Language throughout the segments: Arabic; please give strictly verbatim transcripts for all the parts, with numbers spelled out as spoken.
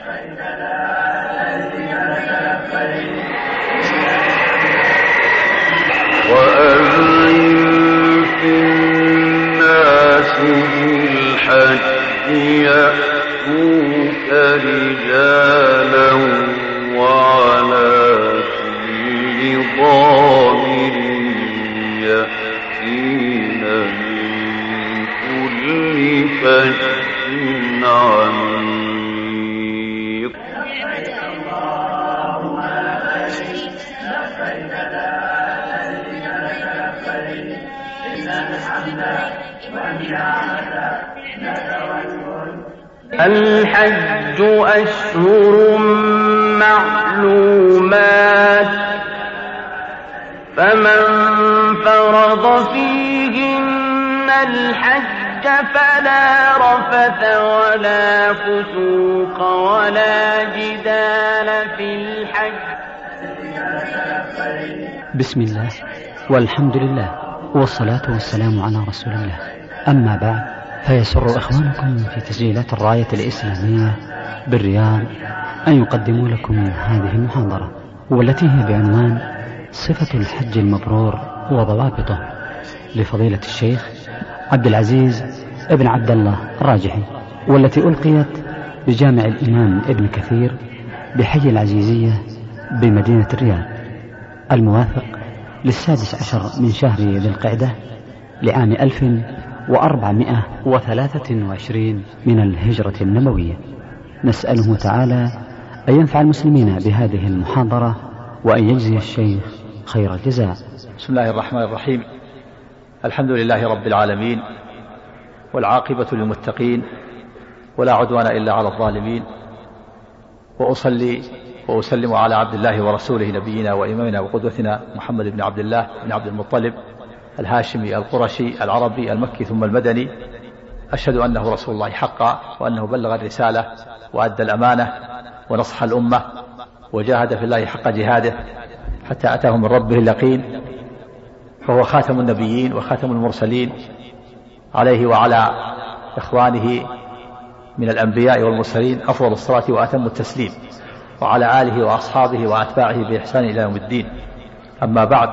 وأذن في الناس بالحج يأتوك رجالا وعلى كل ضامر يأتين من كل فج عميق. الحج أشهر معلومات فمن فرض فيهن الحج فلا رفث ولا فسوق ولا جدال في الحج. بسم الله والحمد لله والصلاة والسلام على رسول الله. أما بعد، فيسر إخوانكم في تسجيلات الراية الإسلامية بالرياض أن يقدموا لكم هذه المحاضرة، والتي هي بعنوان صفة الحج المبرور وضوابطه، لفضيلة الشيخ عبد العزيز ابن عبد الله الراجحي، والتي ألقيت بجامع الإمام ابن كثير بحي العزيزية بمدينة الرياض، الموافق للسادس عشر من شهر ذي القعدة لعام ألف وأربعمائة وثلاثة وعشرين من الهجرة النبوية. نسأله تعالى أن ينفع المسلمين بهذه المحاضرة وأن يجزي الشيخ خير الجزاء. بسم الله الرحمن الرحيم. الحمد لله رب العالمين، والعاقبة للمتقين، ولا عدوان إلا على الظالمين، وأصلي وأسلم على عبد الله ورسوله نبينا وإمامنا وقدوتنا محمد بن عبد الله بن عبد المطلب الهاشمي القرشي العربي المكي ثم المدني. أشهد أنه رسول الله حقا، وأنه بلغ الرسالة وأدى الأمانة ونصح الأمة وجاهد في الله حق جهاده حتى أتاه من ربه اليقين، فهو خاتم النبيين وخاتم المرسلين، عليه وعلى إخوانه من الأنبياء والمرسلين أفضل الصلاة وأتم التسليم، وعلى آله وأصحابه وأتباعه بإحسان إلى يوم الدين. أما بعد،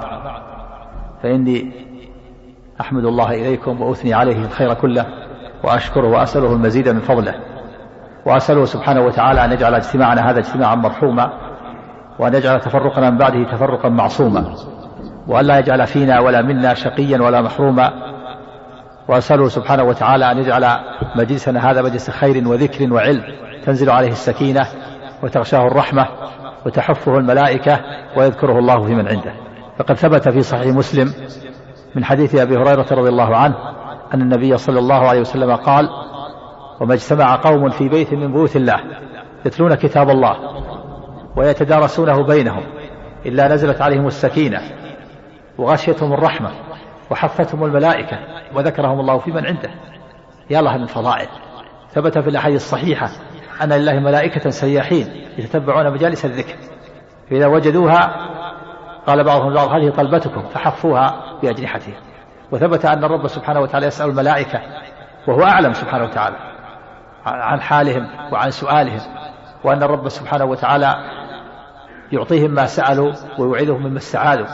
فإني أحمد الله إليكم وأثني عليه الخير كله، وأشكره وأسأله المزيد من فضله، وأسأله سبحانه وتعالى أن يجعل اجتماعنا هذا اجتماعا مرحوما، وأن يجعل تفرقنا من بعده تفرقا معصوما، وأن لا يجعل فينا ولا منا شقيا ولا محروما. وأسأله سبحانه وتعالى أن يجعل مجلسنا هذا مجلس خير وذكر وعلم تنزل عليه السكينة وتغشاه الرحمة وتحفه الملائكة ويذكره الله في من عنده. فقد ثبت في صحيح مسلم من حديث أبي هريرة رضي الله عنه أن النبي صلى الله عليه وسلم قال: وما اجتمع قوم في بيت من بيوت الله يتلون كتاب الله ويتدارسونه بينهم إلا نزلت عليهم السكينة وغشيتهم الرحمة وحفتهم الملائكة وذكرهم الله في من عنده. يا الله من فضائل. ثبت في الأحاديث الصحيحة أن لله ملائكة سياحين يتتبعون مجالس الذكر، فإذا وجدوها قال بعضهم بعض: هذه طلبتكم، فحفوها بأجنحتهم. وثبت أن الرب سبحانه وتعالى يسأل الملائكة وهو أعلم سبحانه وتعالى عن حالهم وعن سؤالهم، وأن الرب سبحانه وتعالى يعطيهم ما سألوا ويوعدهم مما استعاذوا.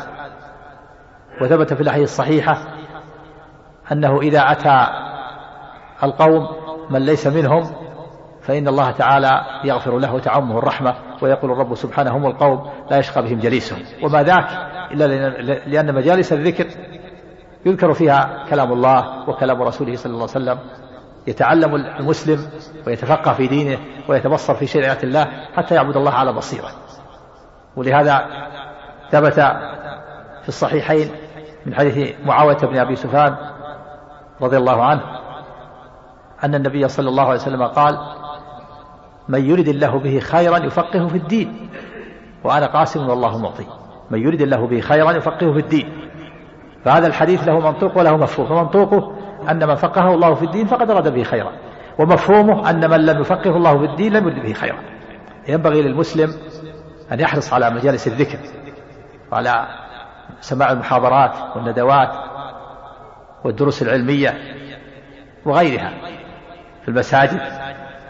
وثبت في الأحاديث الصحيحة أنه إذا أتى القوم من ليس منهم فإن الله تعالى يغفر له وتعمه الرحمة، ويقول الرب سبحانه: هم القوم لا يشقى بهم جليسهم. وما ذاك إلا لأن مجالس الذكر يذكر فيها كلام الله وكلام رسوله صلى الله عليه وسلم، يتعلم المسلم ويتفقه في دينه ويتبصر في شريعة الله حتى يعبد الله على بصيرة. ولهذا ثبت في الصحيحين من حديث معاوية بن أبي سفيان رضي الله عنه أن النبي صلى الله عليه وسلم قال: من يرد الله به خيرا يفقهه في الدين، وأنا قاسم والله معطي. من يرد الله به خيرا يفقهه في الدين. فهذا الحديث له منطوق وله مفهوم. فمنطوقه أن من فقهه الله في الدين فقد أراد به خيرا، ومفهومه أن من لم يفقهه الله في الدين لم يرد به خيرا. ينبغي للمسلم أن يحرص على مجالس الذكر وعلى سماع المحاضرات والندوات والدروس العلمية وغيرها في المساجد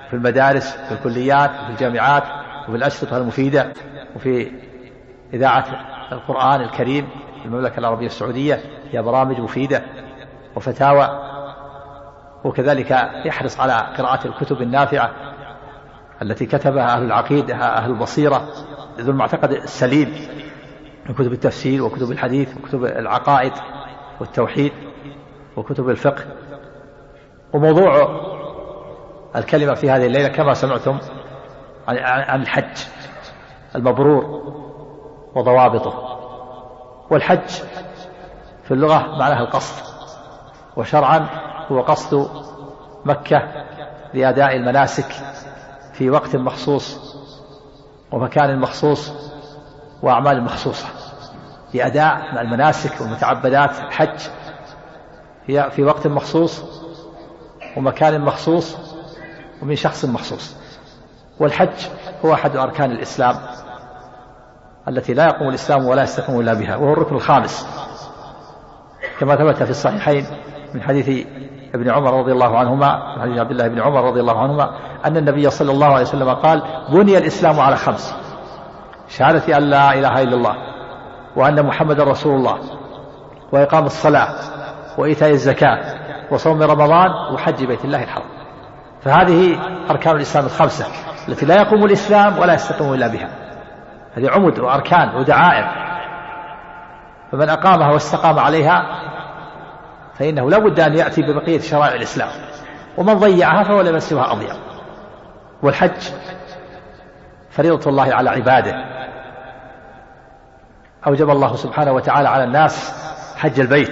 في المدارس، في الكليات، في الجامعات، وفي الأشرطة المفيدة، وفي إذاعة القرآن الكريم في المملكة العربية السعودية هي برامج مفيدة وفتاوى. وكذلك يحرص على قراءة الكتب النافعة التي كتبها أهل العقيدة، أهل البصيرة، ذو المعتقد السليم، من كتب التفسير وكتب الحديث وكتب العقائد والتوحيد وكتب الفقه. وموضوع الكلمة في هذه الليلة كما سمعتم عن الحج المبرور وضوابطه. والحج في اللغة معناها القصد، وشرعا هو قصد مكة لأداء المناسك في وقت مخصوص ومكان مخصوص وأعمال مخصوصة، لأداء المناسك والمتعبدات الحج هي في وقت مخصوص ومكان مخصوص ومن شخص مخصوص. والحج هو أحد أركان الإسلام التي لا يقوم الإسلام ولا يستقيم إلا بها، وهو الركن الخامس كما ثبت في الصحيحين من حديث ابن عمر رضي الله عنهما، من حديث عبد الله بن عمر رضي الله عنهما أن النبي صلى الله عليه وسلم قال: بني الإسلام على خمس: شهادة أن لا إله إلا الله وأن محمد رسول الله وإقام الصلاة وإيتاء الزكاة وصوم رمضان وحج بيت الله الحرام. فهذه أركان الإسلام الخمسة التي لا يقوم الإسلام ولا يستقيم إلا بها. هذه عمد وأركان ودعائم، فمن أقامها واستقام عليها فإنه لا بد أن يأتي ببقية شرائع الإسلام، ومن ضيعها فهو لمن سواها أضيع. والحج فريضة الله على عباده، أوجب الله سبحانه وتعالى على الناس حج البيت،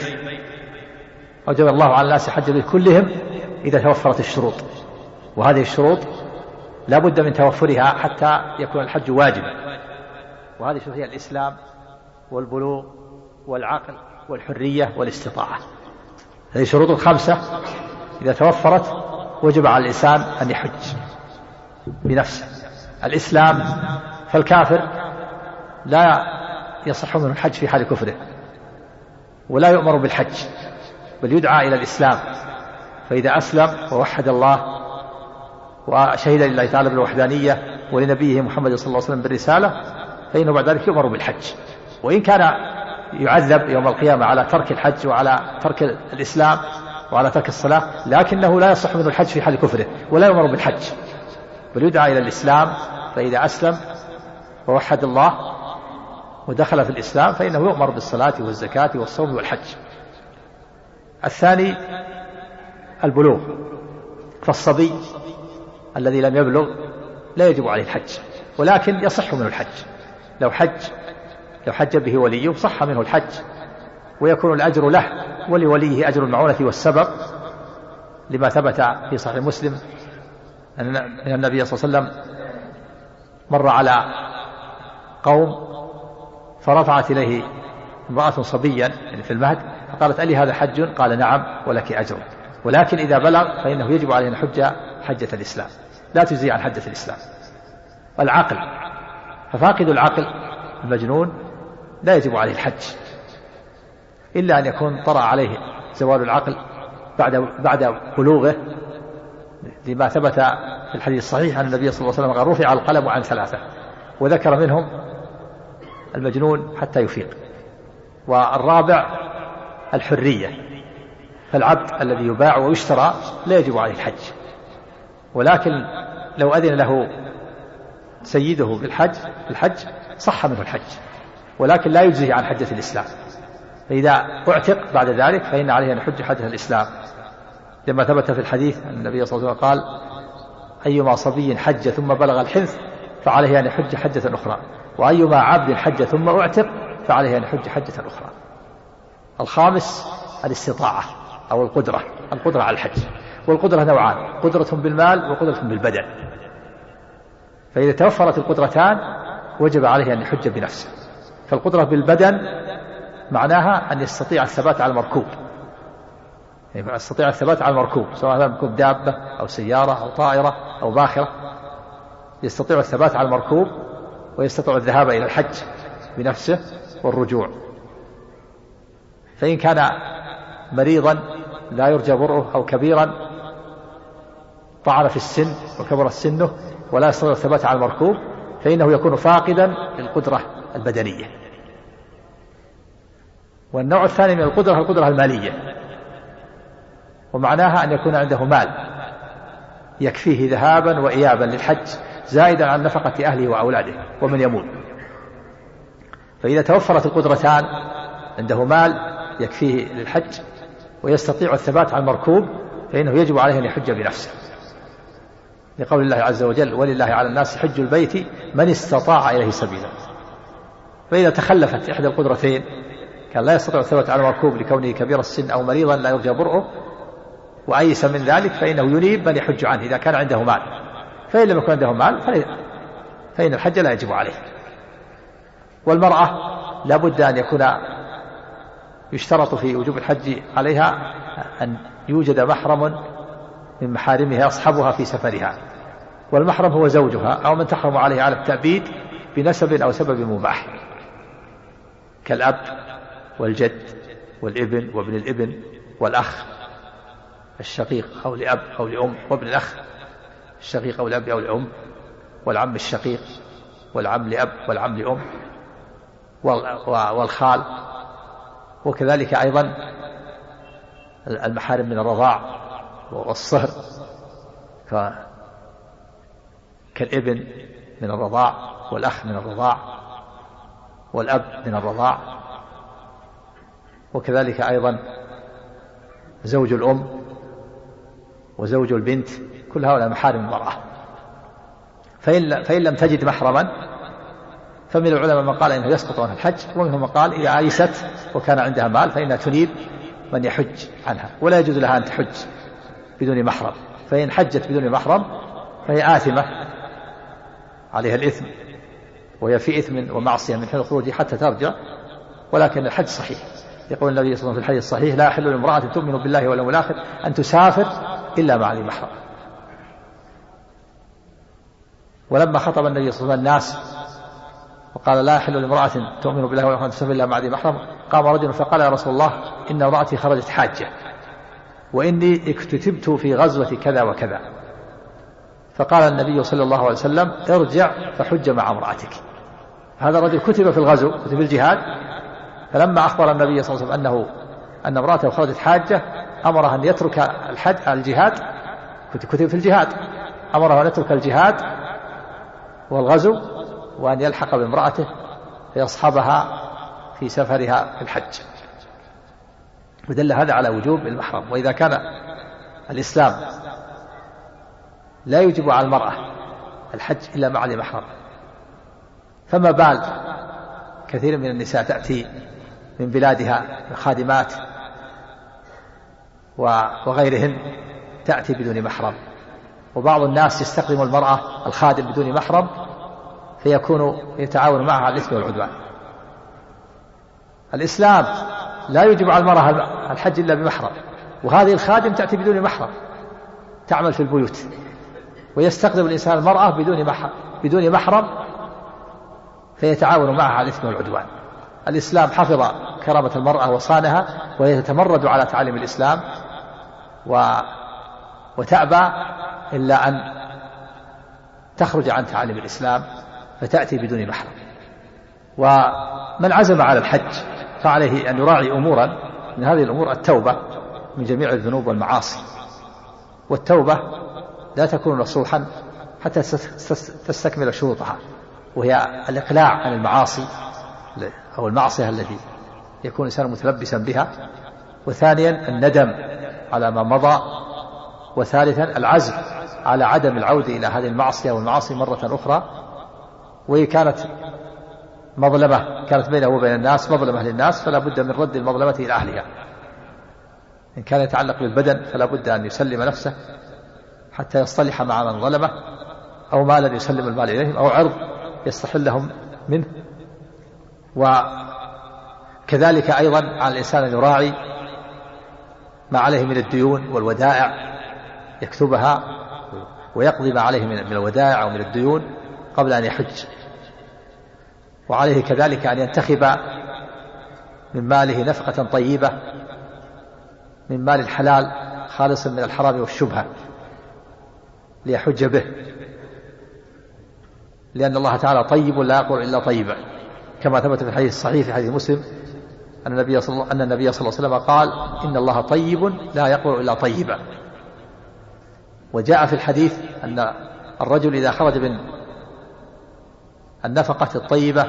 أوجب الله على الناس حج البيت كلهم إذا توفرت الشروط، وهذه الشروط لا بد من توفرها حتى يكون الحج واجبا. وهذه هي الإسلام والبلوغ والعقل والحرية والاستطاعة. هذه شروط الخمسة إذا توفرت وجب على الإنسان أن يحج بنفسه. الإسلام، فالكافر لا يصح منه الحج في حال كفره، ولا يؤمر بالحج، بل يدعى إلى الإسلام. فإذا أسلم ووحد الله وشهد لله تعالى بالوحدانية ولنبيه محمد صلى الله عليه وسلم بالرسالة فإنه بعد ذلك يؤمر بالحج. وإن كان يعذب يوم القيامة على ترك الحج وعلى ترك الإسلام وعلى ترك الصلاة، لكنه لا يصح منه الحج في حال كفره ولا يؤمر بالحج، بل يدعى إلى الإسلام. فإذا أسلم ووحد الله ودخل في الإسلام فإنه يؤمر بالصلاة والزكاة والصوم والحج. الثاني البلوغ، فالصبي الذي لم يبلغ لا يجب عليه الحج، ولكن يصح منه الحج. لو حج لو حج به وليه صح منه الحج، ويكون الأجر له ولوليه أجر المعونة والسبب، لما ثبت في صحيح مسلم أن النبي صلى الله عليه وسلم مر على قوم فرفعت إليه امرأة صبيا يعني في المهد، فقالت: ألي هذا حج؟ قال: نعم ولك أجر، ولكن إذا بلغ فإنه يجب عليه أن يحج حجة الإسلام، لا تجزي عن حجة الإسلام. العقل، ففاقد العقل المجنون لا يجب عليه الحج، إلا أن يكون طرأ عليه زوال العقل بعد بعد بلوغه، لما ثبت في الحديث الصحيح أن النبي صلى الله عليه وسلم قال: رفع القلم عن ثلاثة، وذكر منهم المجنون حتى يفيق. والرابع الحرية، فالعبد الذي يباع ويشترى لا يجب عليه الحج، ولكن لو أذن له سيده بالحج الحج صح منه الحج، ولكن لا يجزيه عن حجة الإسلام. فإذا اعتق بعد ذلك فإن عليه أن يحج حجة الإسلام، لما ثبت في الحديث أن النبي صلى الله عليه وسلم قال: أيما صبي حج ثم بلغ الحنث فعليه أن يحج حجة أخرى، وأيما عبد حج ثم اعتق فعليه أن يحج حجة أخرى. الخامس الاستطاعة أو القدرة، القدرة على الحج. والقدرة نوعان: قدرة بالمال وقدرة بالبدن. فإذا توفرت القدرتان وجب عليه أن يحج بنفسه. فالقدرة بالبدن معناها أن يستطيع الثبات على المركوب، يعني يستطيع الثبات على المركوب، سواء كان مركوب دابة أو سيارة أو طائرة أو باخرة، يستطيع الثبات على المركوب ويستطيع الذهاب إلى الحج بنفسه والرجوع. فإن كان مريضا لا يرجى برؤه أو كبيرا طعن في السن وكبر سنه ولا يستطيع الثبات على المركوب فإنه يكون فاقدا للقدرة البدنية. والنوع الثاني من القدرة القدرة المالية، ومعناها أن يكون عنده مال يكفيه ذهابا وإيابا للحج زائدا عن نفقة أهله وأولاده ومن يموت. فإذا توفرت القدرتان عنده مال يكفيه للحج ويستطيع الثبات على المركوب فإنه يجب عليه أن يحج بنفسه، لقول الله عز وجل ولله على الناس حج البيت من استطاع إليه سبيلا. فإذا تخلفت إحدى القدرتين كان لا يستطيع الثبات على المركوب لكونه كبير السن أو مريضا لا يرجى برؤه وأيس من ذلك فإنه ينيب من يحج عنه إذا كان عنده مال، فإن لم يكن عنده مال فإن الحج لا يجب عليه. والمرأة لا بد أن يكون يشترط في وجوب الحج عليها أن يوجد محرم من محارمها يصحبها في سفرها، والمحرم هو زوجها أو من تحرم عليه على التأبيد بنسب أو سبب مباح كالأب والجد والابن وابن الابن والأخ الشقيق أو لأب أو لأم وابن الأخ الشقيق أو لأب أو لأم والعم الشقيق والعم لأب والعم لأم والخال، وكذلك أيضا المحارم من الرضاع والصهر كالابن من الرضاع والأخ من الرضاع والأب من الرضاع، وكذلك أيضا زوج الأم وزوج البنت، كل هؤلاء محارم المرأة. فإن, فإن لم تجد محرما فمن العلماء من قال إنه يسقط عنها الحج، ومنهم من قال إذا عيست وكان عندها مال فإنها تنيب من يحج عنها ولا يجوز لها أن تحج بدون محرم، فإن حجت بدون محرم فهي آثمة عليها الإثم وهي في إثم ومعصية من حين الخروج حتى ترجع، ولكن الحج صحيح. يقول النبي صلى الله عليه وسلم في الحديث الصحيح لا يحل لامرأة تؤمن بالله واليوم الآخر أن تسافر إلا مع ذي محرم. ولما خطب النبي صلى الله عليه وسلم الناس وقال لا يحل لامرأة تؤمن بالله واليوم الآخر أن تسافر إلا مع ذي محرم قام رجل فقال يا رسول الله إن امرأتي خرجت حاجة وإني اكتتبت في غزوة كذا وكذا، فقال النبي صلى الله عليه وسلم ارجع فحج مع امرأتك. هذا الرجل كتب في الغزو كتب الجهاد، فلما أخبر النبي صلى الله عليه وسلم أنه أن امرأته خرجت حاجة أمره أن يترك الحج الجهاد، كتب في الجهاد، أمره أن يترك الجهاد والغزو وأن يلحق بامرأته فيصحبها في سفرها في الحج. ودل هذا على وجوب المحرم. وإذا كان الإسلام لا يجب على المرأة الحج إلا مع المحرم، فما بال كثير من النساء تأتي من بلادها خادمات وغيرهن تأتي بدون محرم، وبعض الناس يستخدم المرأة الخادم بدون محرم فيكون يتعاون معها على الإثم والعدوان. الإسلام لا يجب على المرأة الحج إلا بمحرم، وهذه الخادم تأتي بدون محرم تعمل في البيوت، ويستخدم الإنسان المرأة بدون محرم بدون محرم فيتعاون معها على الإثم والعدوان. الإسلام حفظ كرامة المرأة وصانها، وهي تتمرد على تعاليم الإسلام و... وتأبى إلا أن تخرج عن تعاليم الإسلام فتأتي بدون محرم. ومن عزم على الحج فعليه أن يراعي أمورا من هذه الأمور: التوبة من جميع الذنوب والمعاصي، والتوبة لا تكون نصوحا حتى تستكمل شروطها، وهي الإقلاع عن المعاصي أو المعصية التي يكون الإنسان متلبسا بها، وثانيا الندم على ما مضى، وثالثا العزم على عدم العودة إلى هذه المعصية والمعاصي مرة أخرى. وهي كانت مظلمة كانت بينه وبين الناس مظلمة للناس فلا بد من رد المظلمة إلى أهلها. إن كان يتعلق بالبدن فلا بد أن يسلم نفسه حتى يصطلح مع من ظلمه، أو مالا يسلم المال إليهم، أو عرض يستحلهم منه. وكذلك أيضا على الإنسان أن يراعي ما عليه من الديون والودائع يكتبها ويقضي ما عليه من الودائع أو من الديون قبل أن يحج. وعليه كذلك أن ينتخب من ماله نفقة طيبة من مال الحلال خالص من الحرام والشبهة، ليحج به، لأن الله تعالى طيب لا يقبل إلا طيبا، كما ثبت في الحديث الصحيح في حديث مسلم أن النبي صلى الله, أن النبي صلى الله عليه وسلم قال إن الله طيب لا يقبل إلا طيبا. وجاء في الحديث أن الرجل إذا خرج من النفقة الطيبة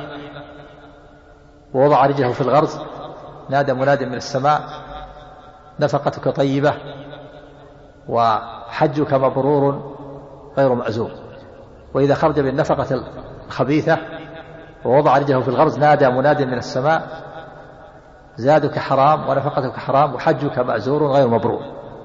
ووضع رجله في الغرز نادى مناد من السماء نفقتك طيبة وحجك مبرور غير مأزور. وإذا خرج من النفقة الخبيثة ووضع رجله في الغرز نادى مناد من السماء زادك حرام ونفقتك حرام وحجك مأزور غير مبرور.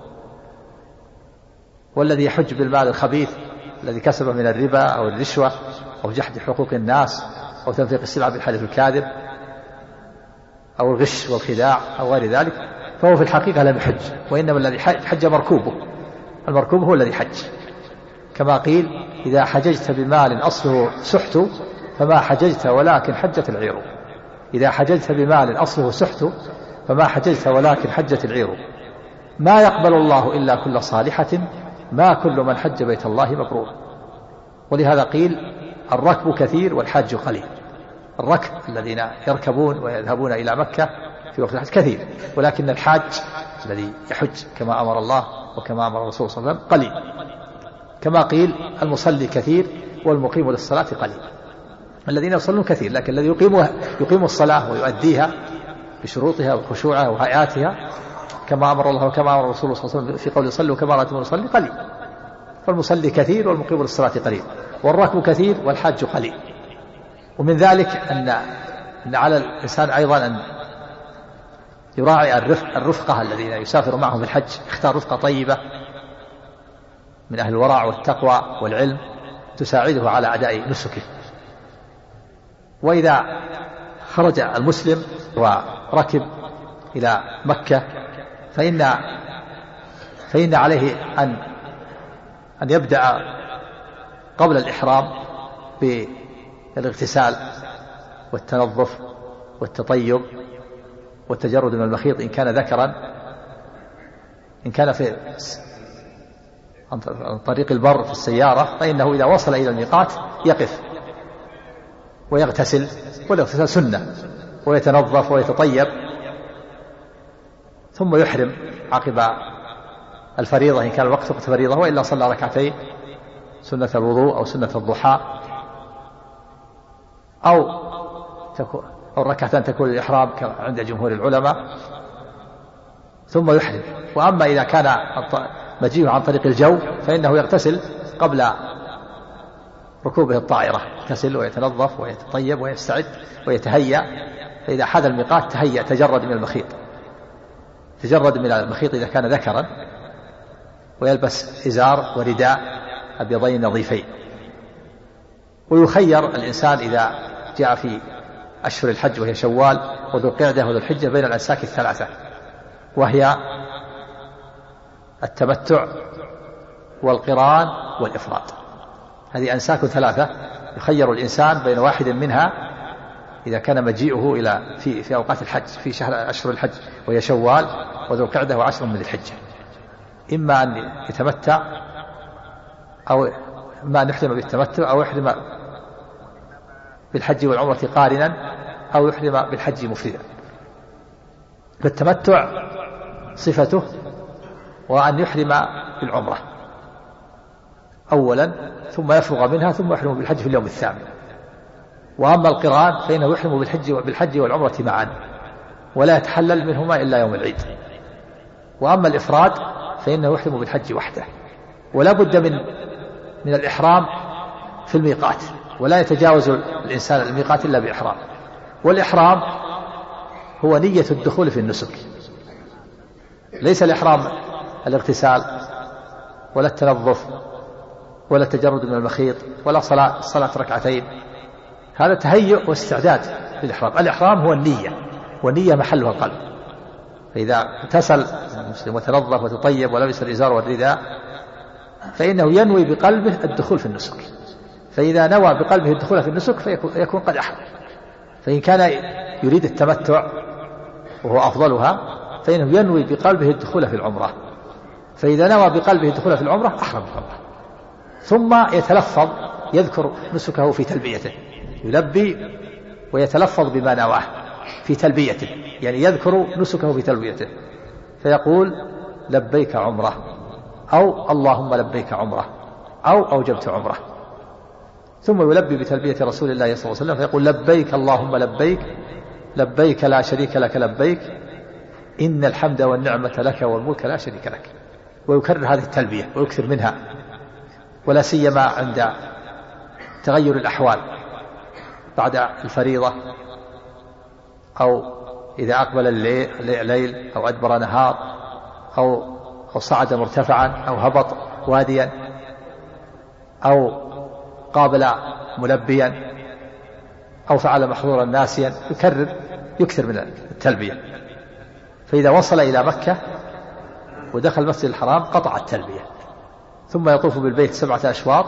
والذي يحج بالمال الخبيث الذي كسبه من الربا أو الرشوة أو جحد حقوق الناس أو تنفيق السلعة بالحلف الكاذب أو الغش والخداع أو غير ذلك فهو في الحقيقة لم يحج، وإنما الذي حج مركوبه، المركوب هو الذي حج. كما قيل إذا حججت بمال أصله سحت فما حججت ولكن حجت العير. إذا حججت بمال أصله سحت فما حججت ولكن حجت العير. ما يقبل الله إلا كل صالحة ما كل من حج بيت الله مبرور. ولهذا قيل الركب كثير والحاج قليل. الركب الذين يركبون ويذهبون إلى مكة في وقت الحج كثير، ولكن الحاج الذي يحج كما أمر الله وكما أمر الرسول صلى الله عليه وسلم قليل. كما قيل المصلي كثير والمقيم للصلاة قليل. الذين يصلون كثير، لكن الذي يقيم يقيم الصلاة ويؤديها بشروطها وخشوعها وهيئاتها كما أمر الله وكما أمر الرسول صلى الله عليه وسلم في قول صلوا كما رأيتم يصلي قليل. فالمصلي كثير والمقيم للصلاة قليل، والركب كثير والحاج قليل. ومن ذلك أن أن على الإنسان أيضا أن يراعي الرفقة الذين يسافر معهم في الحج، يختار رفقة طيبة من أهل الورع والتقوى والعلم تساعده على أداء نسكه. وإذا خرج المسلم وركب إلى مكة فإن فإن عليه أن أن يبدأ قبل الإحرام بالاغتسال والتنظف والتطيب والتجرد من المخيط إن كان ذكرا. إن كان في عن طريق البر في السيارة فإنه إذا وصل إلى الميقات يقف ويغتسل، والاغتسال سنة، ويتنظف ويتطيب ثم يحرم عقب الفريضة إن كان الوقت وقت فريضة، وإلا صلى ركعتين سنة الوضوء أو سنة الضحى أو تكون أو ركعتان تكون الإحرام عند جمهور العلماء ثم يحرم. وأما إذا كان مجيء عن طريق الجو فإنه يغتسل قبل ركوبه الطائرة، يغتسل ويتنظف ويتطيب ويستعد ويتهيأ. فإذا حاد الميقات تهيأ تجرد من المخيط تجرد من المخيط إذا كان ذكرا، ويلبس إزار ورداء أبيضين نظيفين. ويخير الإنسان إذا جاء في أشهر الحج وهي شوال وذو القعدة وذو الحجة بين الأنساك الثلاثة، وهي التمتع والقران والإفراد. هذه أنساك ثلاثة يخير الإنسان بين واحد منها إذا كان مجيئه إلى في في أوقات الحج في شهر أشهر الحج وهي شوال وذو القعدة وعشر من الحجة، إما أن يتمتع أو إما أن يحرم بالتمتع أو يحرم بالحج والعمرة قارنا أو يحرم بالحج مفردا. فالتمتع صفته وأن يحرم بالعمرة أولا ثم يفرغ منها ثم يحرم بالحج في اليوم الثامن. وأما القران فإنه يحرم بالحج بالحج والعمرة معا ولا يتحلل منهما إلا يوم العيد. وأما الإفراد فإنه يحرم بالحج وحده، ولا بد من من الإحرام في الميقات، ولا يتجاوز الإنسان الميقات إلا بإحرام. والإحرام هو نية الدخول في النسك، ليس الإحرام الاغتسال ولا التنظف ولا التجرد من المخيط ولا صلاة صلاة ركعتين، هذا تهيؤ واستعداد للإحرام. الإحرام هو النية، والنية محلها القلب. فإذا اغتسل المسلم وتنظف وتطيب ولبس الإزار والرداء فإنه ينوي بقلبه الدخول في النسك. فإذا نوى بقلبه الدخول في النسك فيكون قد أحرم. فإن كان يريد التمتع وهو أفضلها فإنه ينوي بقلبه الدخول في العمرة. فإذا نوى بقلبه الدخول في العمرة أحرم بالعمرة. ثم يتلفظ يذكر نسكه في تلبيته، يلبي ويتلفظ بما نواه في تلبيته، يعني يذكر نسكه في تلبيته فيقول لبيك عمره، أو اللهم لبيك عمره، أو أوجبت عمره. ثم يلبي بتلبية رسول الله صلى الله عليه وسلم فيقول لبيك اللهم لبيك، لبيك لا شريك لك لبيك، إن الحمد والنعمة لك والملك لا شريك لك. ويكرر هذه التلبية ويكثر منها، ولا سيما عند تغير الأحوال بعد الفريضة، أو إذا أقبل الليل أو أدبر نهار، أو أو صعد مرتفعا أو هبط واديا، أو قابل ملبيا، أو فعل محظورا ناسيا، يكرر يكثر من التلبية. فإذا وصل إلى مكة ودخل المسجد الحرام قطع التلبية، ثم يطوف بالبيت سبعة أشواط،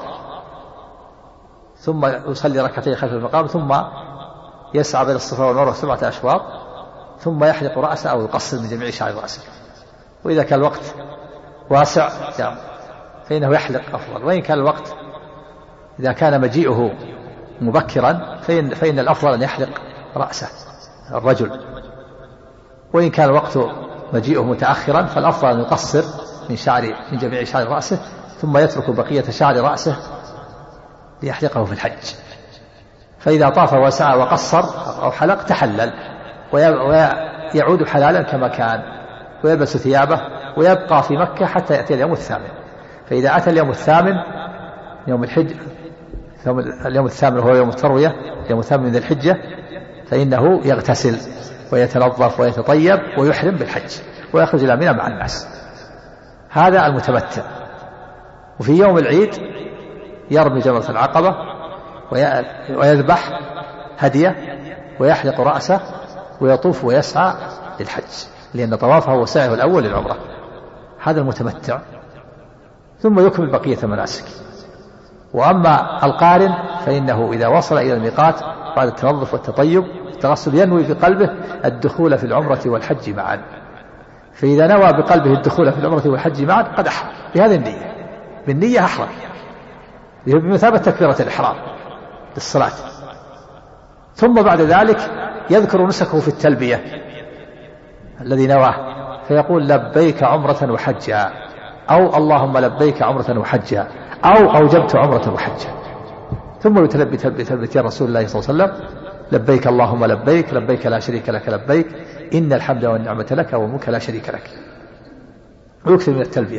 ثم يصلي ركعتين خلف المقام، ثم يسعى بين الصفا والمروة سبعة أشواط، ثم يحلق رأسه أو يقصر من جميع شعر رأسه. وإذا كان الوقت واسع فإنه يحلق أفضل، وإن كان الوقت إذا كان مجيئه مبكرا فإن, فإن الأفضل أن يحلق رأسه الرجل، وإن كان الوقت مجيئه متأخرا فالأفضل أن يقصر من شعر من جميع شعر رأسه، ثم يترك بقية شعر رأسه ليحلقه في الحج. فإذا طاف وسعى وقصر أو حلق تحلل ويعود حلالا كما كان، ويلبس ثيابه ويبقى في مكة حتى يأتي اليوم الثامن. فإذا أتى اليوم الثامن يوم الحج، اليوم الثامن هو يوم التروية، يوم الثامن من الحجة، فإنه يغتسل ويتنظف ويتطيب ويحرم بالحج ويخرج إلى منى مع الناس. هذا المتمتع. وفي يوم العيد يرمي جمرة العقبة ويذبح هديه ويحلق رأسه ويطوف ويسعى للحج، لأن طوافه وسعيه الأول للعمرة. هذا المتمتع. ثم يكمل بقية المناسك. وأما القارن فإنه إذا وصل إلى الميقات بعد التنظف والتطيب التغسل ينوي بقلبه الدخول في العمرة والحج معا. فإذا نوى بقلبه الدخول في العمرة والحج معا قد أحرم بهذه النية، بالنية أحرم بمثابة تكبيرة الإحرام للصلاة. ثم بعد ذلك يذكر نسكه في التلبية الذي نواه فيقول لبيك عمرة وحجا، أو اللهم لبيك عمرة وحجا، أو أوجبت عمرة وحجا. ثم يتلبي تلبية رسول الله صلى الله عليه وسلم لبيك اللهم لبيك، لبيك لا شريك لك لبيك، إن الحمد والنعمة لك والملك لا شريك لك. ويكثر من التلبية.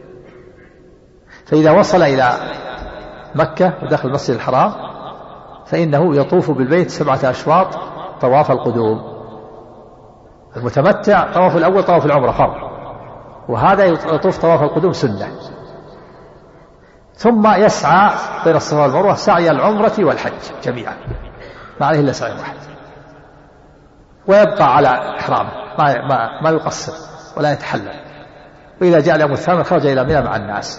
فإذا وصل إلى مكة ودخل المسجد الحرام فإنه يطوف بالبيت سبعة أشواط طواف القدوم. المتمتع طواف الأول طواف العمرة فرض، وهذا يطوف طواف القدوم سنة. ثم يسعى بين الصفا والمروة سعي العمرة والحج جميعا، ما عليه إلا سعي واحد، ويبقى على إحرامه ما, ما, ما يقصر ولا يتحلل. وإذا جاء اليوم الثامن خرج إلى منى مع الناس.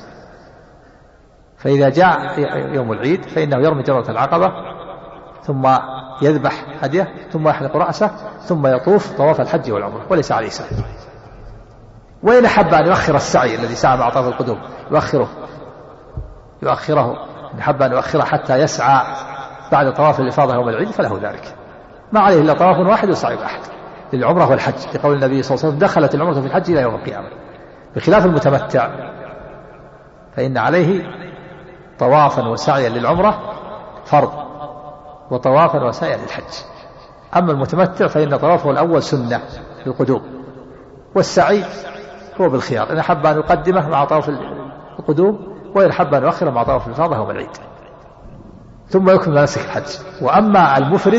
فإذا جاء يوم العيد فإنه يرمي جمرة العقبة، ثم يذبح هديه، ثم يحلق رأسه، ثم يطوف طواف الحج والعمرة وليس عليه سعي. وإن أحب أن يؤخر السعي الذي سعى مع طواف القدوم يؤخره يؤخره إن أحب أن يؤخره حتى يسعى بعد طواف الإفاضة يوم العيد فله ذلك، ما عليه إلا طواف واحد وسعي واحد للعمرة والحج، لقول النبي صلى الله عليه وسلم دخلت العمرة في الحج إلى يوم القيامة. بخلاف المتمتع فإن عليه طوافا وسعيا للعمرة فرض، وطوافا وسعيا للحج. أما المتمتع فإن طوافه الأول سنة للقدوم، والسعي هو بالخيار إن أحب أن يقدمه مع طواف القدوم، وإن أحب أن يؤخره مع طواف الإفاضة يوم العيد. ثم يكمل مناسك الحج. وأما المفرد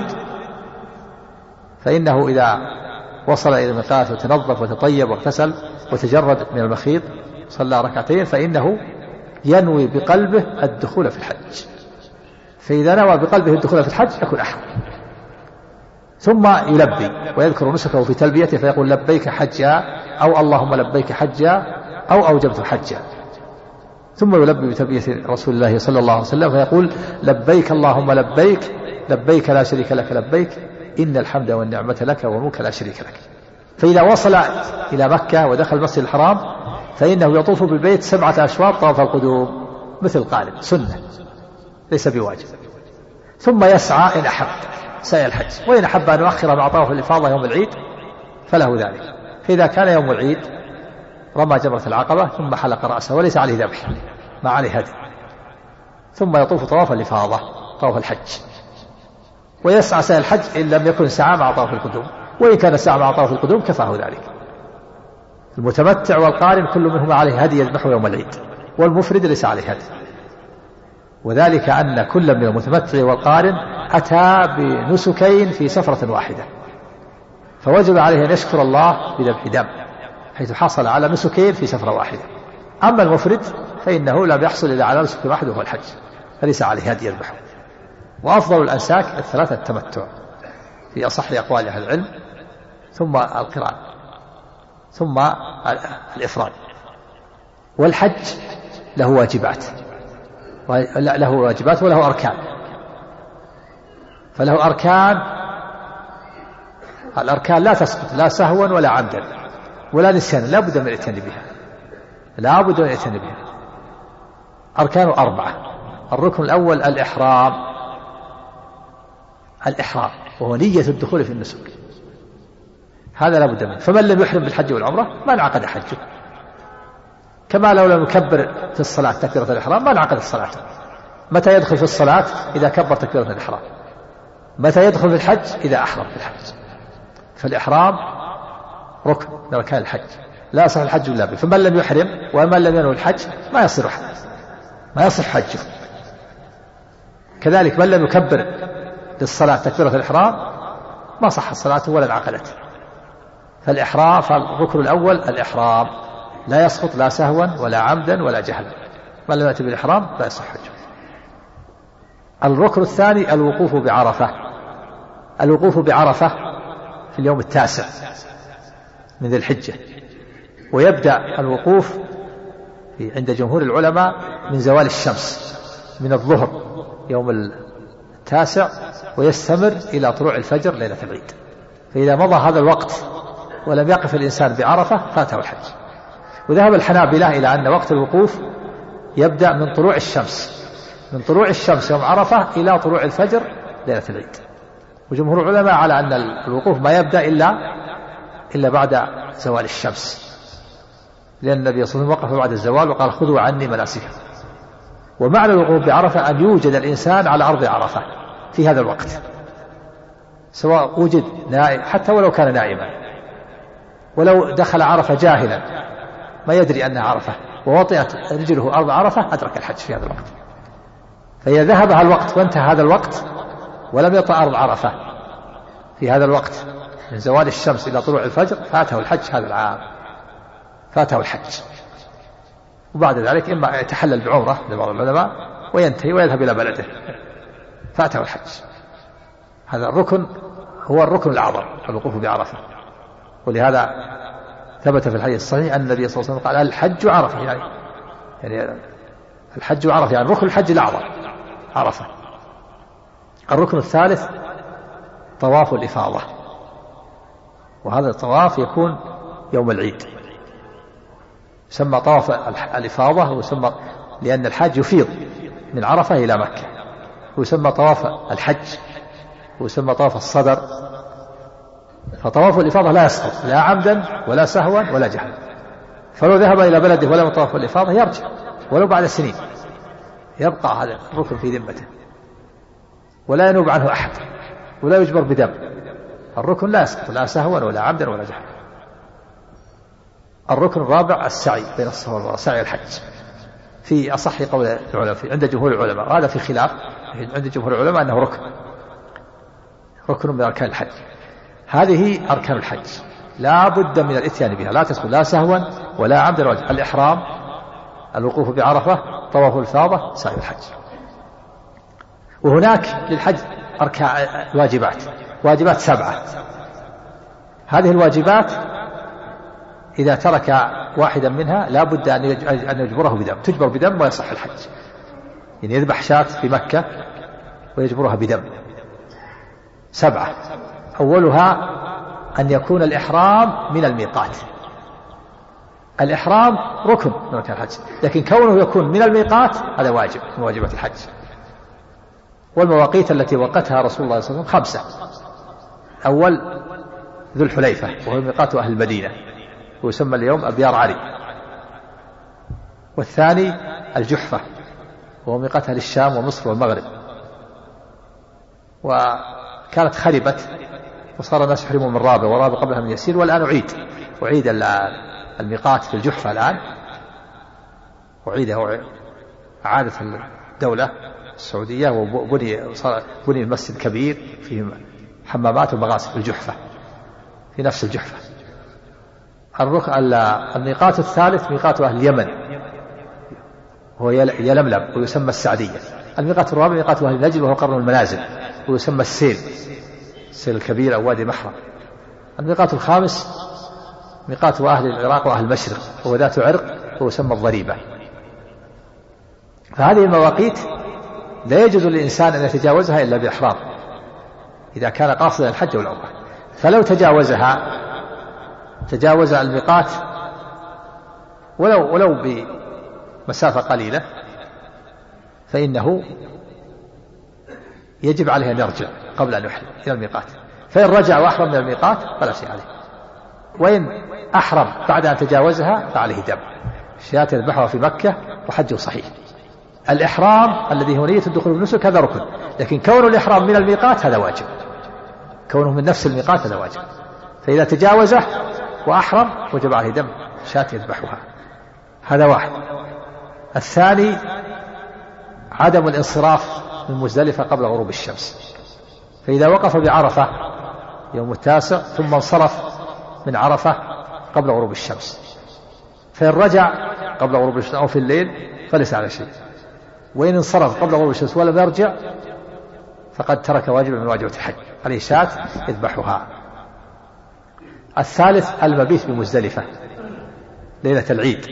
فإنه إذا وصل إلى الميقات وتنظف وتطيب واغتسل وتجرد من المخيط صلى ركعتين فإنه ينوي بقلبه الدخول في الحج. فإذا نوى بقلبه الدخول في الحج يكون أحرم. ثم يلبي ويذكر نسكه في تلبيته فيقول لبيك حجا، أو اللهم لبيك حجا، أو أوجبت حجا. ثم يلبي بتلبية رسول الله صلى الله عليه وسلم فيقول لبيك اللهم لبيك، لبيك لا شريك لك لبيك، إن الحمد والنعمة لك والملك لا شريك لك. فإذا وصل إلى مكة ودخل المسجد الحرام فإنه يطوف بالبيت سبعة أشواط طواف القدوم، مثل قارن سنة ليس بواجب. ثم يسعى إن أحب سعي الحج، وإن أحب أن يؤخر مع طواف الإفاضة يوم العيد فله ذلك. فإذا كان يوم العيد رمى جمرة العقبة ثم حلق رأسه وليس عليه ذبح ما عليه هدي، ثم يطوف طواف الإفاضة طواف الحج، ويسعى سعي الحج إن لم يكن سعى مع طواف القدوم، وإن كان سعى مع طواف القدوم كفاه ذلك. المتمتع والقارن كل منهما عليه هدي يذبحه يوم العيد، والمفرد ليس عليه هدي، وذلك أن كل من المتمتع والقارن أتى بنسكين في سفرة واحدة، فوجب عليه أن يشكر الله بذبح دم حيث حصل على نسكين في سفرة واحدة. أما المفرد فإنه لم يحصل إلا على نسك واحد وهو الحج، فليس عليه هدي يذبحه. وأفضل الأنساك الثلاثة التمتع في أصح أقوال أهل العلم، ثم القران، ثم الإفراد. والحج له واجبات، له واجبات وله أركان. فله أركان، الأركان لا تسقط لا سهوا ولا عمدا ولا نسيانا، لا بد من الاتيان بها، لا بد من الاتيان بها. أركان أربعة. الركن الأول الإحرام، الإحرام وهو نية الدخول في النسك، هذا لا بد منه. فمن لم يحرم بالحج والعمرة ما انعقد حجه، كما لو لم يكبر في الصلاة تكبيرة الإحرام ما انعقد الصلاة. متى يدخل في الصلاة؟ إذا كبر تكبيرة الإحرام. متى يدخل في الحج؟ إذا أحرم في الحج. فالإحرام ركن من أركان الحج، لا يصح الحج إلا به. فمن لم يحرم ومن لم ينوي الحج ما يصير حج، ما يصح حجه. كذلك من لم يكبر للصلاة تكبيرة الإحرام ما صح صلاته ولا انعقدت. فالإحرام، فالركن الأول الإحرام لا يسقط لا سهوا ولا عمدا ولا جهلا، من لم يأتي بالإحرام لا يصح حجه. الركن الثاني الوقوف بعرفة. الوقوف بعرفة في اليوم التاسع من ذي الحجة، ويبدأ الوقوف عند جمهور العلماء من زوال الشمس من الظهر يوم التاسع، ويستمر إلى طلوع الفجر ليلة العيد. فإذا مضى هذا الوقت ولم يقف الإنسان بعرفة فاته الحج. وذهب الحنابلة إلى أن وقت الوقوف يبدأ من طلوع الشمس، من طلوع الشمس يوم عرفة إلى طلوع الفجر ليلة العيد. وجمهور العلماء على أن الوقوف ما يبدأ إلا إلا بعد زوال الشمس، لأن النبي صلى الله عليه وسلم وقف بعد الزوال وقال خذوا عني مناسككم. ومعنى الوقوف بعرفة أن يوجد الإنسان على أرض عرفة في هذا الوقت، سواء وجد نائم حتى ولو كان نائما، ولو دخل عرفة جاهلا ما يدري أنها عرفة ووطئت رجله أرض عرفة أدرك الحج في هذا الوقت. فإذا ذهب هذا الوقت وانتهى هذا الوقت ولم يطأ أرض عرفة في هذا الوقت من زوال الشمس إلى طلوع الفجر فاته الحج هذا العام، فاته الحج. وبعد ذلك إما يتحلل بعمرة لبعض العلماء وينتهي ويذهب إلى بلده، فاته الحج. هذا الركن هو الركن الأعظم الوقوف بعرفة. ولهذا ثبت في الحديث الصحيح أن النبي صلى الله عليه وسلم قال الحج عرفة، يعني يعني الحج عرفة، يعني ركن الحج الأعظم عرفة. الركن الثالث طواف الإفاضة، وهذا الطواف يكون يوم العيد، يسمى طواف الإفاضة، ويسمى لأن الحاج يفيض من عرفة إلى مكة، ويسمى طواف الحج، ويسمى طواف الصدر. فطواف الإفاضة لا يسقط لا عمدا ولا سهوا ولا جهلا. فلو ذهب إلى بلده ولم يطوف الإفاضة يرجع ولو بعد سنين، يبقى هذا الركن في ذمته ولا ينوب عنه أحد ولا يجبر بدم. الركن لا يسقط لا سهوا ولا عمدا ولا جهلا. الركن الرابع السعي بين الصفا والمروة، سعي الحج في أصح قول العلماء عند جمهور العلماء، وهذا في خلاف عند جمهور العلماء أنه ركن ركن من أركان الحج. هذه أركان الحج لا بد من الاتيان بها، لا تسقط لا سهوا ولا عمدا ولا جهلا. الإحرام، الوقوف بعرفة، طواف الإفاضة، سعي الحج. وهناك للحج أركان واجبات، واجبات سبعة. هذه الواجبات إذا ترك واحدا منها لا بد أن يجبره بدم، تجبر بدم ويصح الحج. يعني يذبح شاة في مكة ويجبرها بدم. سبعة. أولها أن يكون الإحرام من الميقات، الإحرام ركن من أركان الحج، لكن كونه يكون من الميقات هذا واجب من واجبات الحج. والمواقيت التي وقتها رسول الله صلى الله عليه وسلم خمسة: أول ذو الحليفة وهو ميقات أهل المدينة ويسمى اليوم أبيار علي، والثاني الجحفة وهو ميقات أهل الشام ومصر والمغرب، وكانت خربت وصار الناس يحرمون من رابة ورابة قبلها من يسير، والآن أعيد أعيد الميقات في الجحفة الآن، أعيده أعادة الدولة السعودية وبني بني المسجد كبير فيه حمامات ومغاسل في الجحفة في نفس الجحفة. الميقات الثالث ميقات أهل اليمن وهو يلملم ويسمى السعدية. الميقات الرابع ميقات أهل النجد وهو قرن المنازل ويسمى السيل السيل الكبير أو وادي محرم. الميقات الخامس ميقات أهل العراق وأهل المشرق وهو ذات عرق ويسمى الضريبة. فهذه المواقيت لا يجوز للإنسان أن يتجاوزها إلا بإحرام إذا كان قاصدا الحج والعمرة، فلو تجاوزها تجاوز الميقات ولو ولو بمسافة قليلة فإنه يجب عليه أن يرجع قبل أن يحرم إلى الميقات، فإن رجع وأحرم من الميقات فلا شيء عليه، وإن أحرم بعد أن تجاوزها فعليه دم شاة يذبحها في مكة وحجه صحيح. الإحرام الذي هو نية الدخول بالنسك هذا ركن، لكن كون الإحرام من الميقات هذا واجب، كونه من نفس الميقات هذا واجب، فإذا تجاوزه وأحرم وجب عليه دم شاة يذبحها. هذا واحد. الثاني عدم الانصراف من مزدلفة قبل غروب الشمس، فإذا وقف بعرفة يوم التاسع ثم انصرف من عرفة قبل غروب الشمس، فإن رجع قبل غروب الشمس أو في الليل فليس على شيء، وإن انصرف قبل غروب الشمس ولم يرجع فقد ترك واجبا من واجبات الحج، عليه شاة يذبحها. الثالث المبيت بمزدلفة ليلة العيد،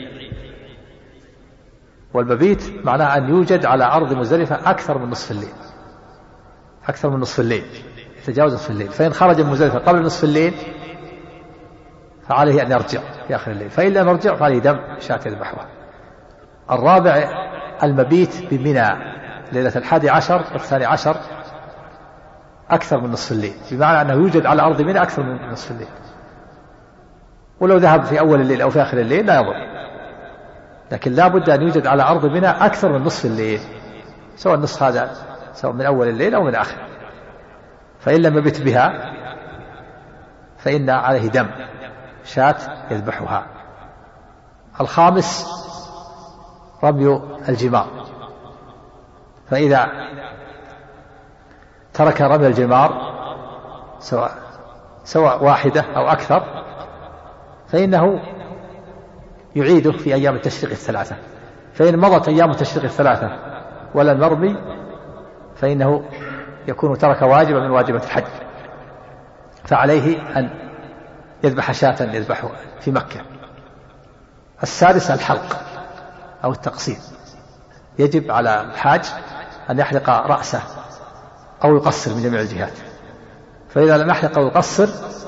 والمبيت معناه أن يوجد على أرض مزدلفة أكثر من نصف الليل، أكثر من نصف الليل يتجاوز نصف الليل، فإن خرج من مزدلفة قبل نصف الليل فعليه أن يرجع في آخر الليل، فإن لم يرجع فعليه دم شاة يذبحها. الرابع المبيت بمنى ليلة الحادي عشر والثاني عشر أكثر من نصف الليل، بمعنى أنه يوجد على أرض منى أكثر من نصف الليل، ولو ذهب في أول الليل أو في آخر الليل لا يضر، لكن لا بد أن يوجد على أرض منى أكثر من نصف الليل، سواء النصف هذا سواء من أول الليل أو من آخر، فإن لم يبت بها فإن عليه دم شاة يذبحها. الخامس رمي الجمار، فإذا ترك رمي الجمار سواء سواء واحدة أو أكثر فإنه يعيده في أيام التشريق الثلاثة، فإن مضت أيام التشريق الثلاثة ولم يرمي فإنه يكون ترك واجبا من واجبات الحج، فعليه أن يذبح شاة يذبحها في مكة. السادس الحلق أو التقصير، يجب على الحاج أن يحلق رأسه أو يقصر من جميع الجهات، فإذا لم يحلق أو يقصر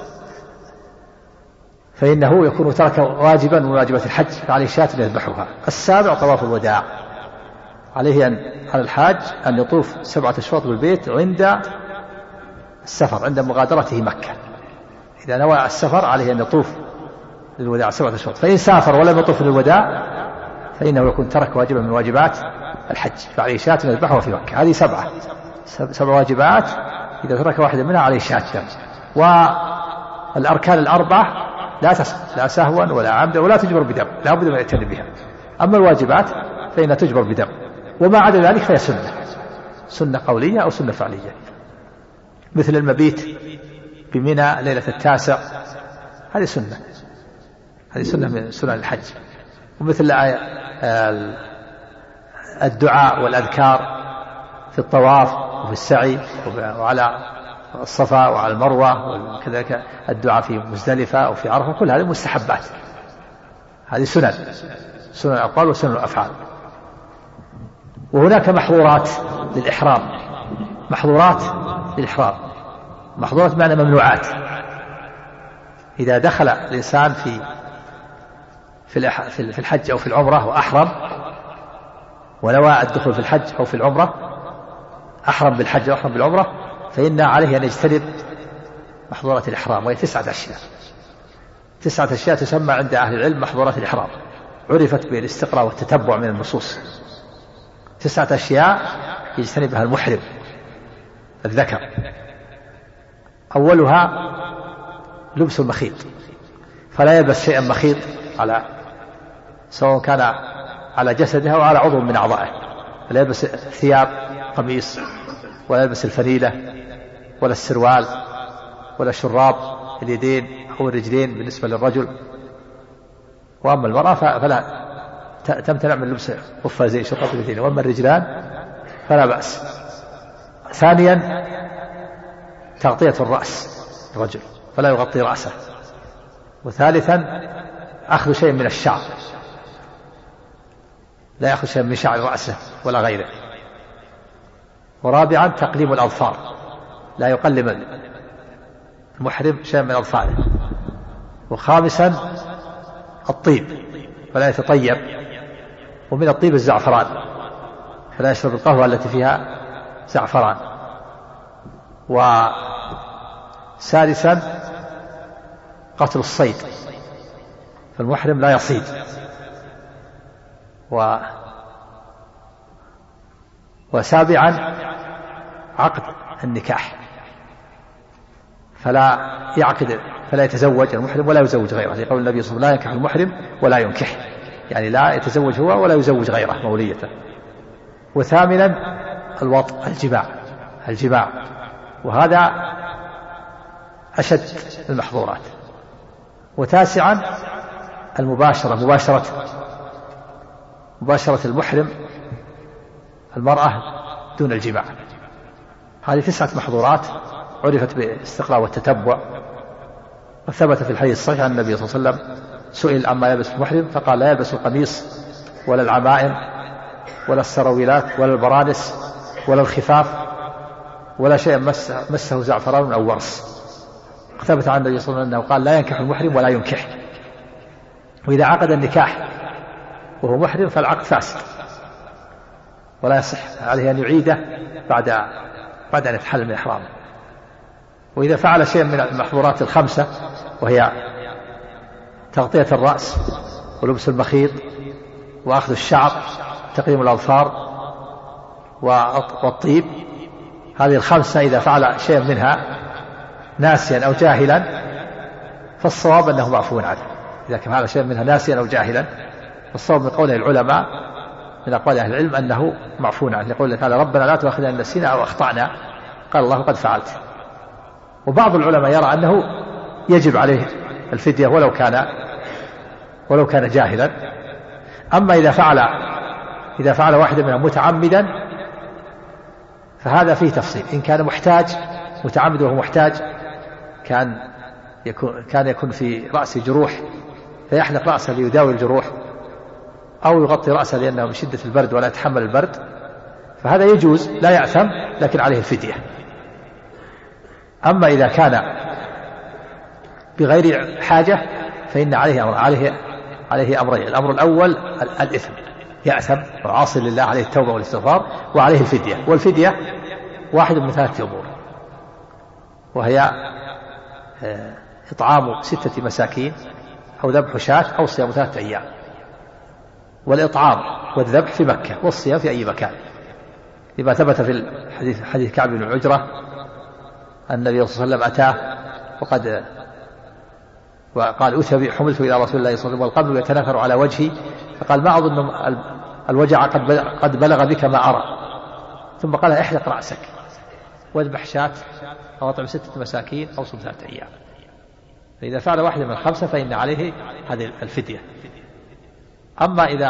فإنه يكون ترك واجبا من واجبات الحج، فعليه شاة يذبحها. السابع طواف الوداع، عليه أن على الحاج أن يطوف سبعة أشواط بالبيت عند السفر عند مغادرته مكة، إذا نوى السفر عليه أن يطوف للوداع سبعة أشواط، فإن سافر ولم يطوف للوداع فإنه يكون ترك واجبا من واجبات الحج، فعليه شاة يذبحها في مكة. هذه سبعة سبع واجبات، إذا ترك واحدة منها عليه شاة. والأركان الأربعة لا تسقط لا سهوا ولا عمدا ولا تجبر بدم، لا بد من يأتي بها. أما الواجبات فإنها تجبر بدم، وما عدا ذلك فهي سنة سنة قولية أو سنة فعلية، مثل المبيت بمنى ليلة التاسع، هذه سنة هذه سنة من سنن الحج. ومثل الدعاء والأذكار في الطواف وفي السعي وعلى الصفا وعلى المروة، وكذلك الدعاء في مزدلفة أو في عرفة، كل هذه مستحبات، هذه سنن سنن الأقوال وسنن الأفعال. وهناك محظورات للإحرام، محظورات للإحرام محظورات معنى ممنوعات. إذا دخل الإنسان في في الحج أو في العمرة وأحرم ونوى الدخول في الحج أو في العمرة، أحرم بالحج وأحرم بالعمرة، فإن عليه أن يجتنب محظورات الإحرام، وهي تسعة أشياء. تسعة أشياء تسمى عند أهل العلم محظورات الإحرام، عرفت بالاستقراء والتتبع من النصوص. تسعة أشياء يجتنبها المحرم الذكر. أولها لبس المخيط، فلا يلبس شيئا مخيط على سواء كان على جسده أو على عضو من أعضائه، فلا يلبس ثياب قميص، ولا يلبس الفريلة ولا السروال ولا الشراب اليدين أو الرجلين بالنسبة للرجل. وأما المرأة فلا تمتنع من لبس قفازين شراب اليدين، وأما الرجلان فلا بأس. ثانيا تغطية الرأس الرجل، فلا يغطي رأسه. وثالثا أخذ شيء من الشعر، لا يأخذ شيء من شعر رأسه ولا غيره. ورابعا تقليم الأظفار، لا يقلم المحرم شيء من أظفاره. وخامسا الطيب، فلا يتطيب، ومن الطيب الزعفران، فلا يشرب القهوة التي فيها زعفران. وسادسا قتل الصيد، فالمحرم لا يصيد. و وسابعا عقد النكاح، فلا يعقد فلا يتزوج المحرم ولا يزوج غيره، لقول النبي صلى الله عليه وسلم لا ينكح المحرم ولا ينكح، يعني لا يتزوج هو ولا يزوج غيره موليته. وثامنا الوطء، الجماع الجماع وهذا أشد المحظورات. وتاسعا المباشرة، مباشرة مباشرة المحرم المرأة دون الجماع. هذه تسعة محظورات عرفت بالاستقراء والتتبع. وثبت في الحديث الصحيح عن النبي صلى الله عليه وسلم سئل عما يلبس المحرم فقال لا يلبس القميص ولا العمائم ولا السراويلات ولا البرانس ولا الخفاف ولا شيء مسه, مسه زعفران أو ورس. ثبت عن النبي صلى الله عليه وسلم أنه قال لا ينكح المحرم ولا ينكح. وإذا عقد النكاح وهو محرم فالعقد فاسد ولا يصح، عليه أن يعيده بعد بعد أن يتحلل من إحرامه. وإذا فعل شيء من المحظورات الخمسة وهي تغطية الرأس ولبس المخيط وأخذ الشعر تقليم الأظفار والطيب، هذه الخمسة إذا فعل شيء منها ناسيا أو جاهلا فالصواب أنه معفو عنه. إذا كان فعل شيء منها ناسيا أو جاهلا فالصواب من قول العلماء من أقوال أهل العلم أنه معفو عنه، يقول تعالى ربنا لا تؤاخذنا إن نسينا أو أخطأنا، قال الله قد فعلت. وبعض العلماء يرى أنه يجب عليه الفدية ولو كان ولو كان جاهلا. أما إذا فعل إذا فعل واحدا منهم متعمدا فهذا فيه تفصيل. إن كان محتاج متعمد وهو محتاج كان يكون كان يكون في رأسه جروح فيحلق رأسه ليداوي الجروح، أو يغطي رأسه لأنه من شدة البرد ولا يتحمل البرد، فهذا يجوز لا يأثم لكن عليه الفدية. أما إذا كان بغير حاجة فإن عليه أمر عليه عليه أمرين. الأمر الأول الإثم، يأثم وعاصي لله، عليه التوبة والاستغفار وعليه الفدية. والفدية واحد من ثلاثة أمور، وهي إطعام ستة مساكين أو ذبح شاة أو صيام ثلاثة أيام. والإطعام والذبح في مكة والصيام في أي مكان، لما ثبت في الحديث حديث كعب بن عجرة أن النبي صلى الله عليه وسلم أتاه وقد وقال أتبع حملت إلى رسول الله صلى الله عليه وسلم والقبل يتناثر على وجهي، فقال ما أظن الوجع قد بلغ بك ما أرى، ثم قال احلق رأسك واذبح شاة أو أطعم ستة مساكين أو صم ثلاثة أيام. فإذا فعل واحد من الخمسة فإن عليه هذه الفدية. أما إذا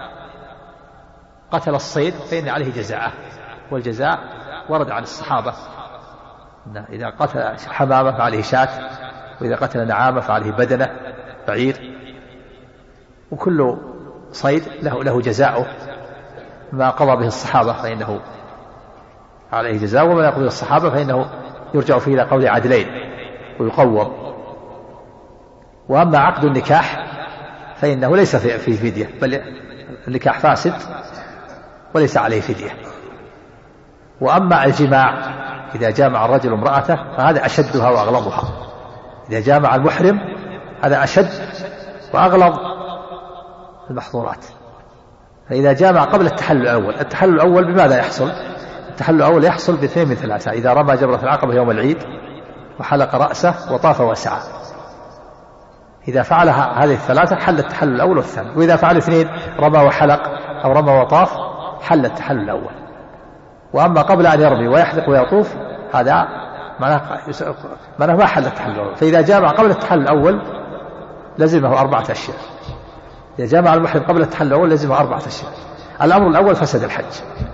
قتل الصيد فإن عليه جزاءه، والجزاء ورد عن الصحابة إذا قتل حمامة فعليه شاة، وإذا قتل نعامة فعليه بدنة بعير. وكل صيد له, له جزاؤه، ما قضى به الصحابة فإنه عليه جزاء، وما يقضي الصحابة فإنه يرجع فيه إلى قول عدلين ويقوض. وأما عقد النكاح فإنه ليس فيه فدية، بل النكاح فاسد وليس عليه فدية. وأما الجماع إذا جامع الرجل امرأته فهذا أشدها وأغلظها. إذا جامع المحرم هذا أشد وأغلظ المحظورات. فإذا جامع قبل التحلل الأول، التحلل الأول بماذا يحصل؟ التحلل الأول يحصل باثنين من ثلاثة: إذا رمى جمرة العقبة يوم العيد وحلق رأسه وطاف وسعى، إذا فعل هذه الثلاثة حل التحلل الأول والثاني. وإذا فعل اثنين، رمى وحلق أو رمى وطاف، حل التحلل الأول. وأما قبل أن يرمي ويحلق ويطوف هذا معناه ما حل التحلل الأول. فإذا جامع قبل التحلل الأول لزمه أربعة أشياء. إذا جامع المحرم قبل التحلل الأول لزمه أربعة أشياء. الأمر الأول فسد الحج.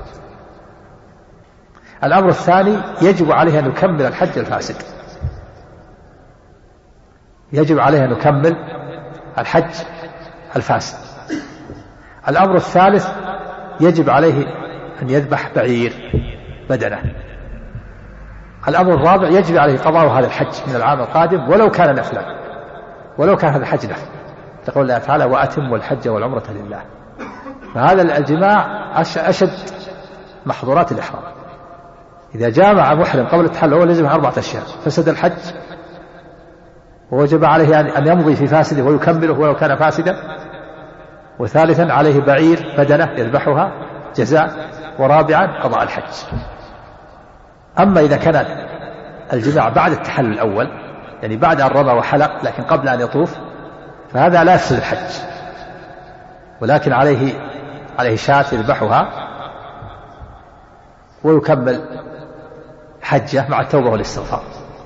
الأمر الثاني يجب عليه أن يكمل الحج الفاسد، يجب عليه أن يكمل الحج الفاسد. الأمر الثالث يجب عليه أن يذبح بعير بدنه. الأمر الرابع يجب عليه قضاء هذا الحج من العام القادم ولو كان نفلا، ولو كان هذا الحج نفل. تقول الله تعالى: وأتموا الحج والعمرة لله. فهذا الجماع أشد محظورات الإحرام. إذا جامع محرم قبل التحلل هو لازم أربعة أشياء: فسد الحج، ووجب عليه أن يمضي في فاسده ويكمله ولو كان فاسدا، وثالثا عليه بعير بدنه يذبحها جزاء، ورابعا قضاء الحج. أما إذا كان الجماع بعد التحلل الأول، يعني بعد أن رمى وحلق لكن قبل أن يطوف، فهذا لا يفسد الحج، ولكن عليه عليه شاة يذبحها ويكمل حجه مع التوبة والاستغفار.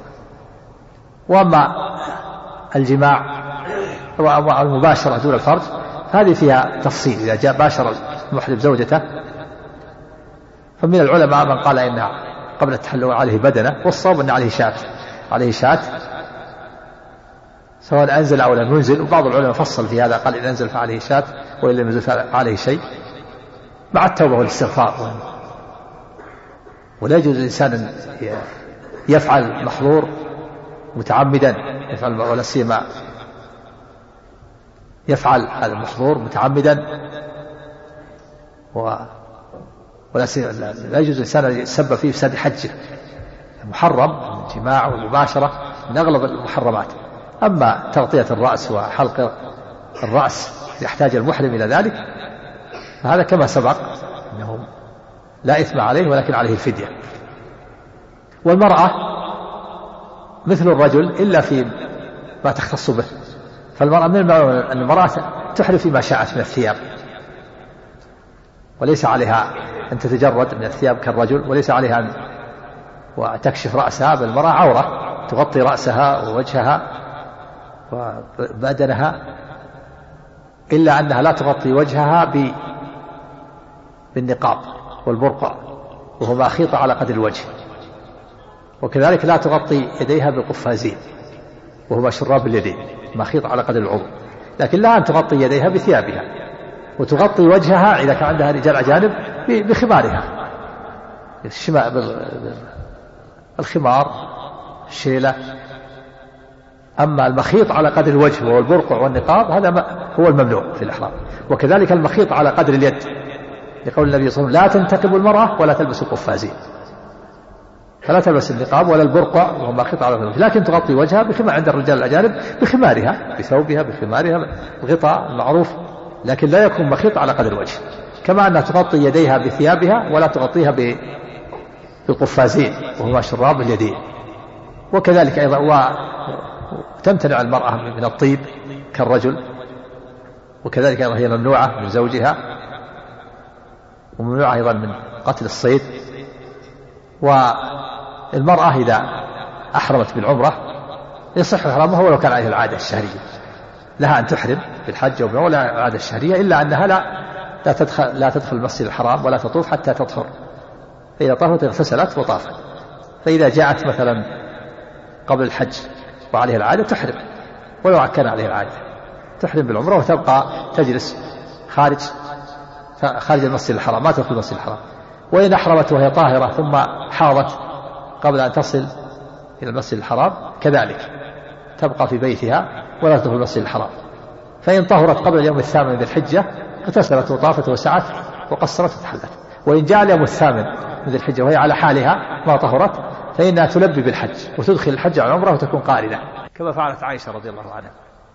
وأما الجماع والمباشرة دون الفرج هذه فيها تفصيل. إذا جاء باشر المحرم زوجته فمن العلماء من قال إن قبل التحلل عليه بدنه، والصواب أن عليه شاة، عليه شاة سواء أنزل أو لم ينزل. وبعض العلماء فصل في هذا، قال إن أنزل فعليه شاة وإن لم ينزل فعليه شيء مع التوبة والاستغفار. ولا يجوز الإنسان أن يفعل محظور متعمدا، يفعل ولا سيما يفعل هذا المحظور متعمدا، ولا سيما لا يجوز الإنسان أن يتسبب فيه فساد حجه. محرم الجماع والمباشرة من أغلب المحرمات. أما تغطية الرأس وحلق الرأس يحتاج المحرم إلى ذلك فهذا كما سبق أنه لا إثم عليه ولكن عليه الفدية. والمرأة مثل الرجل إلا في ما تختص به. فالمرأة من المعلوم أن المرأة تحرم فيما شاءت من الثياب، وليس عليها أن تتجرد من الثياب كالرجل، وليس عليها أن وتكشف رأسها، بل المرأة عورة تغطي رأسها ووجهها وبدنها، إلا أنها لا تغطي وجهها بالنقاب والبرقع وهو مخيط على قدر الوجه، وكذلك لا تغطي يديها بالقفازين وهو شراب اليدين مخيط على قدر العضو، لكن لا أن تغطي يديها بثيابها، وتغطي وجهها إذا كان عندها رجال أجانب بخمارها، الخمار الشيلة. أما المخيط على قدر الوجه والبرقع والنقاب هذا هو الممنوع في الإحرام. وكذلك المخيط على قدر اليد، لقول النبي صلى الله عليه وسلم: لا تنتقب المرأة ولا تلبس القفازين. فلا تلبس النقاب ولا البرقع وهو مخيط على قدر الوجه، لكن تغطي وجهها بخمار عند الرجال الأجانب بخمارها بثوبها بخمارها الغطاء المعروف، لكن لا يكون مخيط على قدر الوجه. كما أنها تغطي يديها بثيابها ولا تغطيها بالقفازين وهو شراب اليدين. وكذلك أيضا وتمتنع المرأة من الطيب كالرجل، وكذلك أيضا هي ممنوعة من زوجها، وممنوعة أيضا من قتل الصيد. والمرأة إذا أحرمت بالعمرة يصح إحرامها ولو كان عليها العادة الشهرية، لها أن تحرم بالحج والعمرة ولا العادة الشهرية، إلا أنها لا لا تدخل لا تدخل المسجد الحرام ولا تطوف حتى تطهر. فإذا طهرت اغتسلت وطافت. فإذا جاءت مثلا قبل الحج وعليها العادة تحرم ولو كان عليها العادة، تحرم بالعمرة وتبقى تجلس خارج خارج المسجد الحرام، ما تدخل المسجد الحرام. وإن أحرمت وهي طاهرة ثم حاضت قبل أن تصل إلى المسجد الحرام كذلك تبقى في بيتها ولا تدخل المسجد الحرام. فإن طهرت قبل اليوم الثامن من ذي الحجة اغتسلت وطافت وسعت وقصرت وتحلت. وإن جاء اليوم الثامن من ذي الحجة وهي على حالها ما طهرت فإنها تلبي بالحج وتدخل الحج على العمرة وتكون قارنة كما فعلت عائشة رضي الله عنها.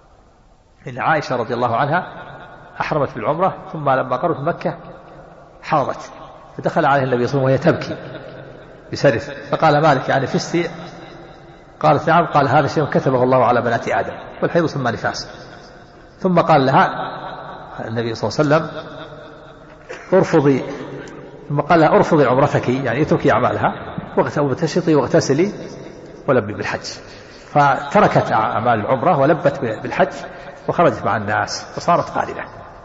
إن عائشة رضي الله عنها أحرمت بالعمرة ثم لما قربت مكة حاضت فدخل عليه النبي صلى الله عليه وسلم وهي تبكي بسرف فقال مالك يعني فستي؟ قالت نعم. قال هذا شيء كتبه الله على بنات آدم والحيض ثم نفاس. ثم قال لها النبي صلى الله عليه وسلم ارفضي ثم قال لها ارفضي عمرتك يعني اتركي أعمالها واغتسلي واغتسلي ولبي بالحج. فتركت أعمال العمرة ولبت بالحج وخرجت مع الناس وصارت قارنة.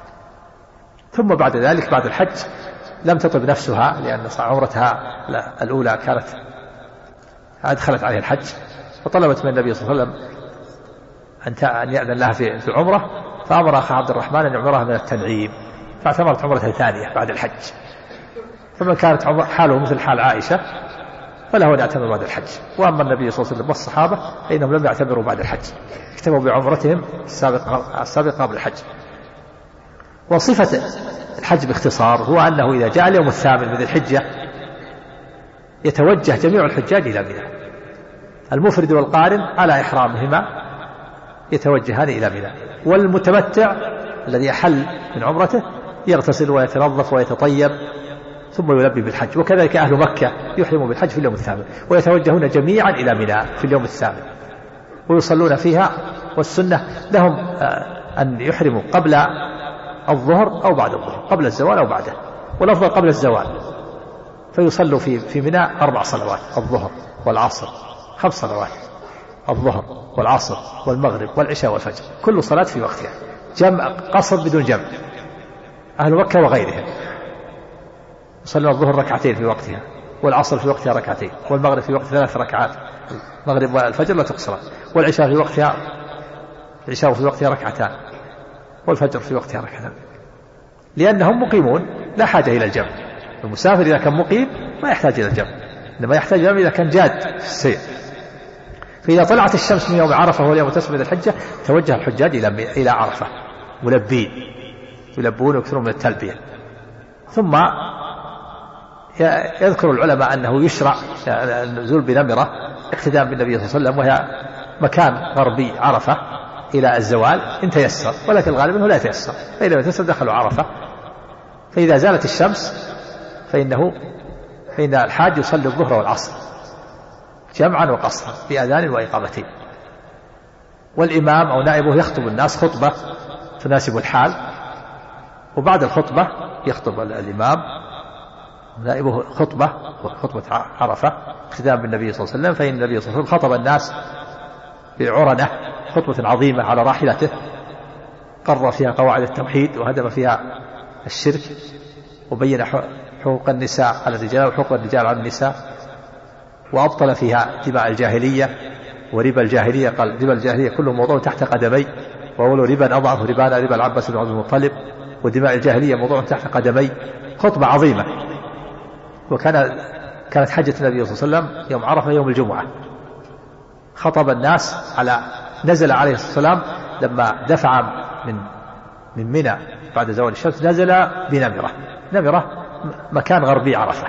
ثم بعد ذلك بعد الحج لم تطب نفسها لأن عمرتها الأولى كانت أدخلت عليها الحج فطلبت من النبي صلى الله عليه وسلم أن يأذن لها في العمرة فأمر أخ عبد الرحمن أن يعمرها من التنعيم فاعتمرت عمرة ثانية بعد الحج. فمن كانت حاله مثل حال عائشة فله أن يعتمر بعد الحج. وأما النبي صلى الله عليه وسلم والصحابة فإنهم لم يعتمروا بعد الحج اكتفوا بعمرتهم السابقة قبل الحج. وصفة الحج باختصار هو أنه إذا جاء اليوم الثامن من الحجة يتوجه جميع الحجاج إلى منى. المفرد والقارن على إحرامهما يتوجهان إلى منى. والمتمتع الذي أحل من عمرته يغتسل ويتنظف ويتطيب ثم يلبي بالحج. وكذلك أهل مكة يحرموا بالحج في اليوم الثامن ويتوجهون جميعا إلى منى في اليوم الثامن ويصلون فيها. والسنة لهم أن يحرموا قبل الظهر أو بعد الظهر قبل الزوال أو بعده والأفضل قبل الزوال فيصلوا في في منى أربع صلوات الظهر والعصر خمس صلوات الظهر والعصر والمغرب والعشاء والفجر كل صلاة في وقتها جمع قصر بدون جمع. أهل مكة وغيرهم يصلون الظهر ركعتين في وقتها والعصر في وقتها ركعتين والمغرب في وقت ثلاث ركعات المغرب والفجر لا تقصران والعشاء في وقتها العشاء في وقتها ركعتان والفجر في وقتها ركعتان لأنهم مقيمون لا حاجة إلى الجمع. المسافر إذا كان مقيم ما يحتاج إلى الجمع إنما يحتاج الجمع إذا كان جاد في السير. فإذا طلعت الشمس من يوم عرفة واليوم تسمى الحجة توجه الحجاج إلى إلى عرفة ملبين يلبون ويكثرون من التلبية. ثم يذكر العلماء أنه يشرع النزول بنمرة اقتداء بالنبي صلى الله عليه وسلم وهي مكان غربي عرفة إلى الزوال إن تيسر ولكن الغالب أنه لا يتيسر فإذا تيسر دخلوا عرفة. فإذا زالت الشمس فإنه فإن الحاج يصلي الظهر والعصر جمعا وقصرا بأذان وإقامتين والإمام أو نائبه يخطب الناس خطبة تناسب الحال وبعد الخطبة يخطب الإمام نائبه خطبة خطبة عرفة اقتداء بالنبي صلى الله عليه وسلم. فإن النبي صلى الله عليه وسلم خطب الناس بعرنة خطبة عظيمة على راحلته قرر فيها قواعد التوحيد وهدم فيها الشرك وبين حقوق النساء على الرجال وحقوق الرجال على النساء وأبطل فيها دماء الجاهلية وربا الجاهلية. قال ربا الجاهلية كله موضوع تحت قدمي وأول ربا أضعف ربانا ربا العباس بن عبد المطلب ودماء الجاهلية موضوع تحت قدمي. خطبة عظيمة. وكان كانت حجة النبي صلى الله عليه وسلم يوم عرفة يوم الجمعة خطب الناس على نزل عليه الصلاة والسلام لما دفع من من منى بعد زوال الشمس نزل بنمرة. نمرة مكان غربي عرفة.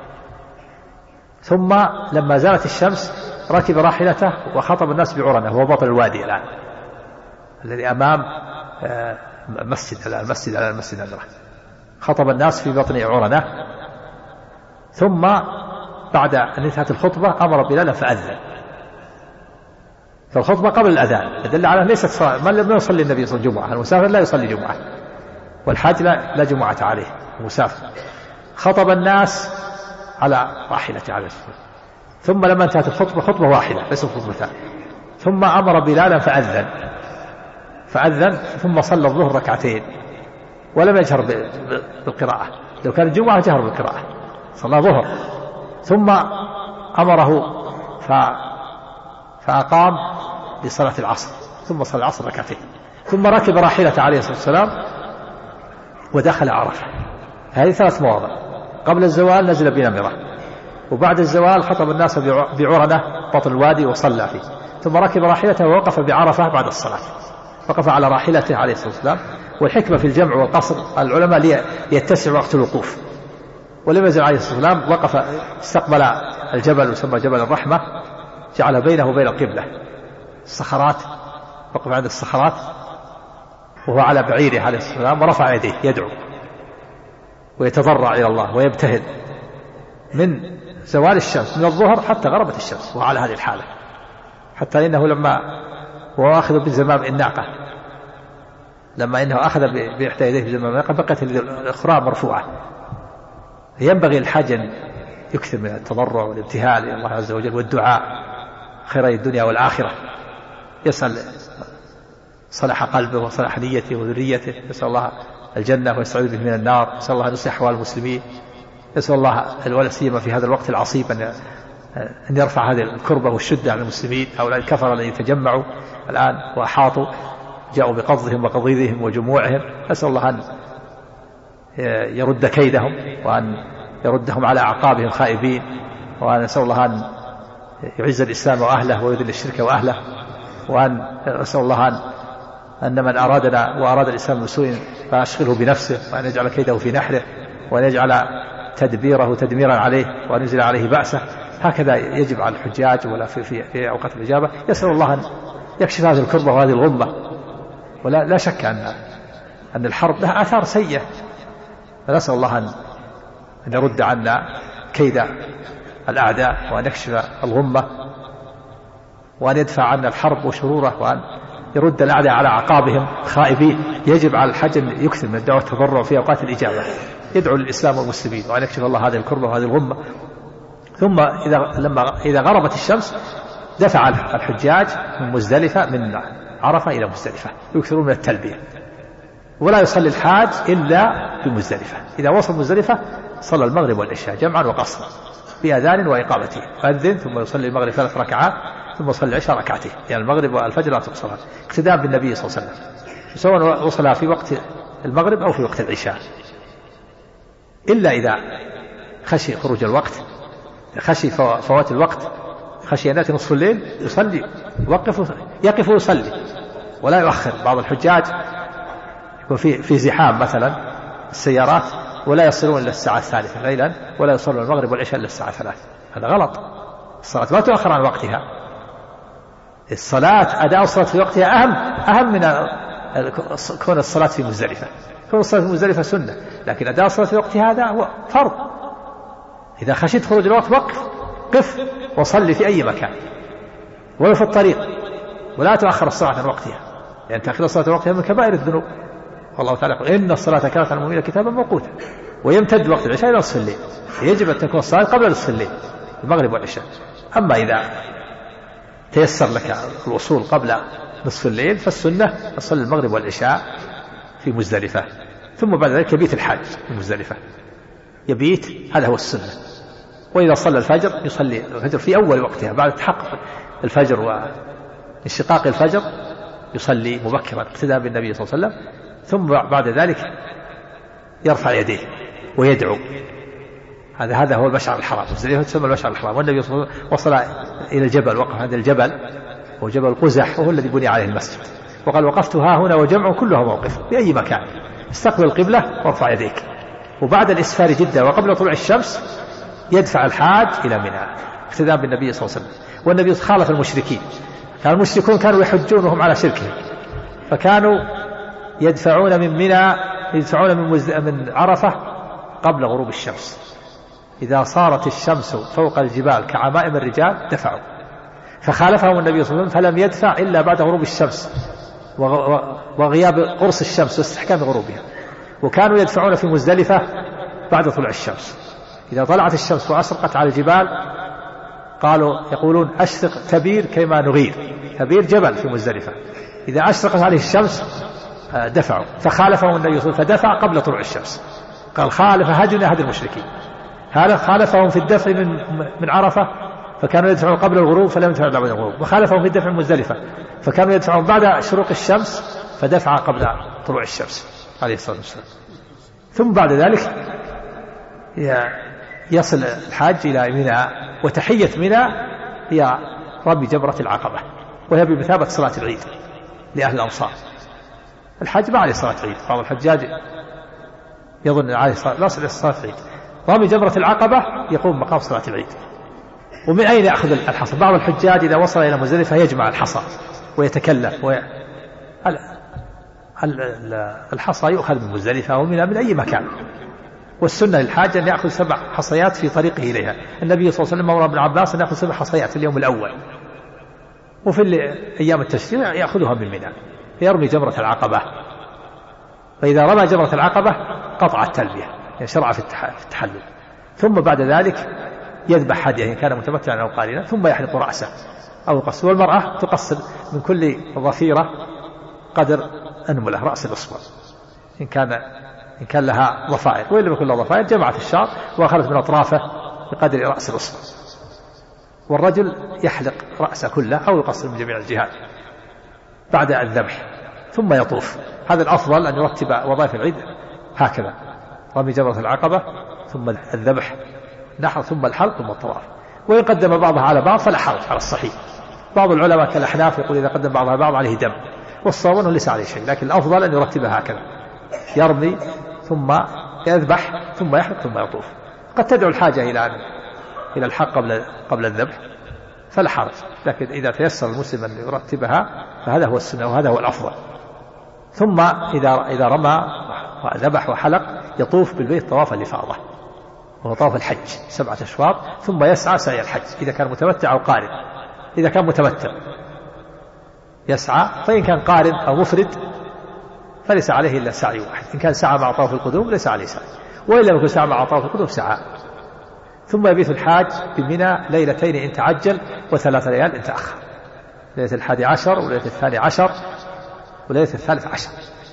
ثم لما زالت الشمس ركب راحلته وخطب الناس بعرنة وهو بطن الوادي الآن الذي أمام مسجد المسجد على المسجد نمرة. خطب الناس في بطن عرنة. ثم بعد أن انتهت الخطبة أمر بلالا فأذن. فالخطبة قبل الأذان يدل على ليست صلاة ما لم يصلي النبي صلى الله عليه وسلم جمعة. المسافر لا يصلي جمعة والحاج لا, لا جمعة عليه المسافر. خطب الناس على راحلته عليه الصلاة. ثم لما انتهت الخطبة خطبة واحدة ليست خطبتان ثم أمر بلالا فأذن فأذن ثم صلى الظهر ركعتين ولم يجهر بالقراءة. لو كان الجمعة جهر بالقراءة صلى ظهر. ثم أمره ف... فأقام لصلاة العصر ثم صلى العصر ركعتين ثم ركب راحلته عليه الصلاة والسلام ودخل عرفة. هذه ثلاث مواضع. قبل الزوال نزل بنمرة وبعد الزوال خطب الناس بعرنة بطن الوادي وصلى فيه ثم ركب راحلته ووقف بعرفة بعد الصلاة وقف على راحلته عليه الصلاة والسلام. والحكمة في الجمع والقصر العلماء ليتسع وقت الوقوف، ولم يزل عليه الصلاة والسلام وقف استقبل الجبل يسمى جبل الرحمة، جعل بينه وبين القبلة الصخرات، وقف عند الصخرات وهو على بعيره عليه الصلاة والسلام، ورفع يديه يدعو ويتضرع إلى الله ويبتهل من زوال الشمس من الظهر حتى غربت الشمس، وعلى هذه الحالة، حتى إنه لما هو أخذ بزمام الناقة، لما إنه أخذ بإحدى يديه بزمام الناقة بقت الأخرى مرفوعة. ينبغي الحاج أن يكثر من التضرع والابتهال إلى الله عز وجل والدعاء خيري الدنيا والآخرة، يسأل صلح قلبه وصلح نيته وذريته، يسأل الله الجنة ويستعيذ به من النار، يسأل الله أن يصلح أحوال المسلمين، يسأل الله ولا سيما في هذا الوقت العصيب أن أن يرفع هذه الكربة والشدة على المسلمين. هؤلاء الكفر الذين يتجمعوا الآن وأحاطوا جاءوا بقضهم وقضيضهم وجموعهم، نسأل الله أن يرد كيدهم وأن يردهم على أعقابهم خائبين، وأن نسأل الله أن يعز الإسلام وأهله ويذل الشرك وأهله، وأن نسأل الله أن أن من أرادنا وأراد الإسلام بسوء فأشغله بنفسه، وأن يجعل كيده في نحره، وأن يجعل تدبيره تدميرا عليه، وأن ينزل عليه بأسه. هكذا يجب على الحجاج ولا في, في, في أوقات الإجابة يسأل الله أن يكشف هذه الكربة وهذه الغمة. ولا لا شك أن أن الحرب لها آثار سيئة، فنسأل الله أن أن يرد عنا كيد الأعداء، وأن يكشف الغمة، وأن يدفع عنا الحرب وشروره، وأن يرد الأعداء على عقابهم خائبين. يجب على الحج أن يكثر من الدعوة والتضرع في أوقات الإجابة، يدعو للإسلام والمسلمين وأن يكشف الله هذه الكربة وهذه الغمة. ثم إذا لما إذا غربت الشمس دفع الحجاج من مزدلفة من عرفة إلى مزدلفة، يكثرون من التلبية، ولا يصلي الحاج إلا بمزدلفة. إذا وصل مزدلفة صلى المغرب والعشاء جمعا وقصرا بأذان وإقامته، فأذن ثم يصلي المغرب ثلاث ركعات ثم يصلي العشاء ركعتين، يعني المغرب والفجر لا تقصران، اقتداء بالنبي صلى الله عليه وسلم، سواء وصلها في وقت المغرب أو في وقت العشاء، إلا إذا خشي خروج الوقت، خشي فوات الوقت، خشي أن يأتي نصف الليل يصلي يوقف يقف ويصلي ولا يؤخر. بعض الحجاج يكون في في زحام مثلا السيارات ولا يصلون إلا الساعة الثالثة ليلا، ولا يصلون المغرب والعشاء إلا الساعة ثلاثة، هذا غلط. الصلاة ما تؤخر عن وقتها، الصلاة أداء الصلاة في وقتها أهم أهم من كون الصلاة في مزدلفة. كون الصلاة في مزدلفة سنة، لكن أداء الصلاة في وقتها هذا هو فرض. إذا خشيت خروج الوقت وقف قف وصلي في أي مكان ولو في الطريق، ولا تؤخر الصلاة عن وقتها، لأن يعني تأخير الصلاة عن وقتها من كبائر الذنوب. والله تعالى يقول إن الصلاة كانت على المؤمنين كتابا موقوتا، ويمتد وقت العشاء إلى نصف الليل، يجب أن تكون الصلاة قبل نصف الليل المغرب والعشاء. أما إذا تيسر لك الوصول قبل نصف الليل فالسنة تصلي المغرب والعشاء في مزدلفة، ثم بعد ذلك يبيت الحاج في مزدلفة، يبيت، هذا هو السنة. وإذا صلى الفجر يصلي الفجر في أول وقتها بعد تحقق الفجر وانشقاق الفجر، يصلي مبكرا اقتداء بالنبي صلى الله عليه وسلم، ثم بعد ذلك يرفع يديه ويدعو. هذا هذا هو المشعر الحرام، مزدلفة تسمى المشعر الحرام. والنبي صلى الله عليه وسلم وصل إلى الجبل، وقف عند الجبل هو جبل قزح، وهو الذي بني عليه المسجد، وقال وقفت ها هنا وجمع كلها موقف في أي مكان، استقبل القبلة وارفع يديك. وبعد الإسفار جدا وقبل طلوع الشمس يدفع الحاج إلى منى اقتداء بالنبي صلى الله عليه وسلم. والنبي خالف المشركين، كان المشركون كانوا يحجون وهم على شركهم، فكانوا يدفعون من منى يدفعون من, من عرفة قبل غروب الشمس. إذا صارت الشمس فوق الجبال كعمائم الرجال دفعوا، فخالفهم النبي صلى الله عليه وسلم فلم يدفع إلا بعد غروب الشمس وغياب قرص الشمس واستحكام غروبها. وكانوا يدفعون في مزدلفة بعد طلوع الشمس. إذا طلعت الشمس وأشرقت على الجبال قالوا يقولون أشرق تبير كما نغير، تبير جبل في مزدلفة، إذا أشرقت عليه الشمس دفعوا، فخالفهم النبي صلى الله عليه وسلم فدفع قبل طلوع الشمس. قال خالف هدنا هدي المشركين، هذا خالفهم في الدفع من من عرفة فكانوا يدفعون قبل الغروب فلم يدفعوا بعد الغروب، وخالفهم في الدفع من مزدلفة فكانوا يدفعون بعد شروق الشمس فدفع قبل طلوع الشمس عليه الصلاة والسلام. ثم بعد ذلك يصل الحاج إلى منى، وتحية منى هي رمي جمرة العقبة، وهي بمثابة صلاة العيد لأهل الأمصار، الحج ما عليه صلاة عيد، بعض الحجاج يظن عليه صلاة لا صلاة عيد. رامي جمرة العقبة يقوم مقام صلاة العيد. ومن أين يأخذ الحصى؟ بعض الحجاج إذا وصل إلى مزدلفة يجمع الحصى ويتكلف وي... الحصى يؤخذ من مزدلفة ومن من أي مكان، والسنة للحاج أن يأخذ سبع حصيات في طريقه إليها. النبي صلى الله عليه وسلم أمر ابن عباس أن يأخذ سبع حصيات في اليوم الأول، وفي أيام التشريع يأخذها من منى يرمي جمرة العقبة. فإذا رمى جمرة العقبة قطع التلبية، يعني شرع في التحلل، ثم بعد ذلك يذبح هديه إن كان متمتعا أو قارنا، ثم يحلق رأسه أو يقصر. والمرأة تقصر من كل ظفيرة قدر أنملة رأس الأصبع إن كان إن كان لها ضفائر، وإن لم يكن لها ضفائر جمعت الشعر وأخذت من أطرافه بقدر رأس الأصبع. والرجل يحلق رأسه كله أو يقصر من جميع الجهات بعد الذبح ثم يطوف. هذا الأفضل أن يرتب وظائف العيد هكذا: رمي جمرة العقبة ثم الذبح نحر ثم الحلق ثم الطواف. وإن قدم بعضها على بعض فلا حرج على الصحيح. بعض العلماء كالأحناف يقول إذا قدم بعضها على بعض عليه دم، والصواب أنه ليس عليه شيء، لكن الأفضل أن يرتبها هكذا: يرمي ثم يذبح ثم يحلق ثم يطوف. قد تدعو الحاجة إلى إلى الحق قبل قبل الذبح فلا حرج، لكن إذا تيسر المسلم أن يرتبها فهذا هو السنة وهذا هو الأفضل. ثم إذا إذا رمى وذبح وحلق يطوف بالبيت طواف الإفاضة وهو طواف الحج سبعة أشواط، ثم يسعى سعي الحج إذا كان متمتع أو قارن. إذا كان متمتع يسعى، فإن كان قارن أو مفرد فليس عليه إلا سعي واحد. إن كان سعى مع طواف القدوم ليس عليه سعي، وإن لم يكن سعى مع طواف القدوم سعى. ثم يبيت الحاج بمنى ليلتين إن تعجل وثلاث ليال إن تأخر: ليلة الحادي عشر وليلة الثاني عشر وليلة الثالث عشر.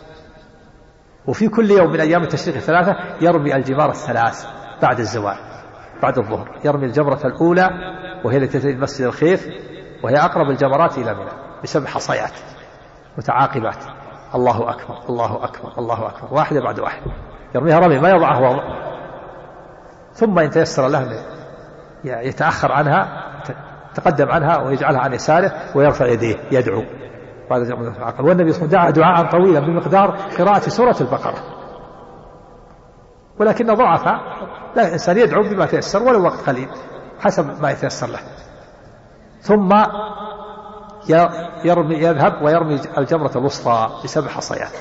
وفي كل يوم من أيام التشريق الثلاثة يرمي الجمار الثلاث بعد الزوال بعد الظهر. يرمي الجمرة الأولى وهي التي تأتي المسجد الخيف، وهي أقرب الجمرات إلى منى بسبع حصيات متعاقبات: الله أكبر الله أكبر الله أكبر، واحدة بعد واحدة يرميها رمي ما يضعها وضع. ثم إن تيسر له يتأخر عنها تقدم عنها ويجعلها عن يساره ويرفع يديه يدعو بعد جمرة العقبة. والنبي صلى الله عليه وسلم دعا دعاء طويلا بمقدار قراءة سورة البقرة، ولكن ضعف. لا، الإنسان يدعو بما تيسر ولو وقت قليل حسب ما يتيسر له. ثم يرمي يذهب ويرمي الجمرة الوسطى بسبع حصيات،